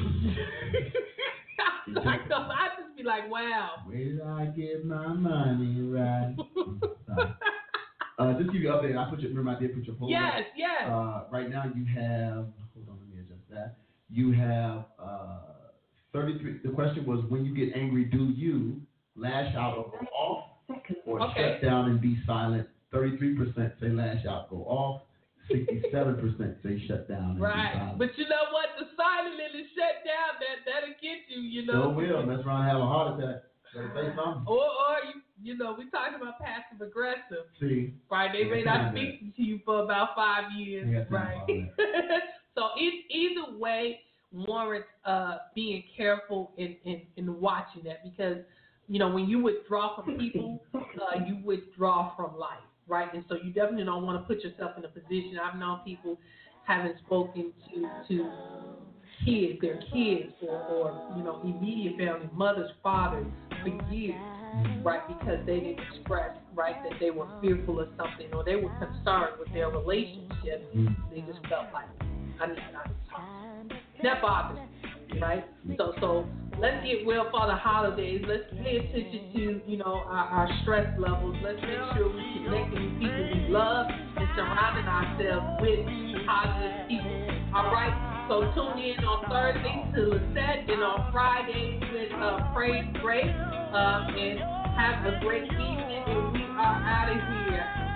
I just be like, wow. Where did I get my money right? Just to give you an update, remember I did put your poll Yes, up. yes. Right now you have, hold on, let me adjust that. You have 33. The question was, when you get angry, do you lash out or go off, or shut down and be silent? 33% say lash out, go off. 67% say shut down and be silent. But you know what? The silent and the shut down, that'll get you, you know. Sure will. That's why I have a heart attack. Better say something. Or you know, we talking about passive aggressive. See. Right. They may not speak to you for about 5 years. Right. So either way warrants being careful in watching that, because, you know, when you withdraw from people, you withdraw from life. Right, and so you definitely don't want to put yourself in a position. I've known people having spoken to kids, their kids, or you know, immediate family, mothers, fathers, for years, right, because they didn't express, right, that they were fearful of something, or they were concerned with their relationship. They just felt like, I need to talk. That bothers me, right? So let's get well for the holidays. Let's pay attention to, you know, our stress levels. Let's make sure we're connecting with people we love and surrounding ourselves with positive people. All right? So tune in on Thursday to Lisette, and on Friday with Praise Break. And have a great evening, and we are out of here.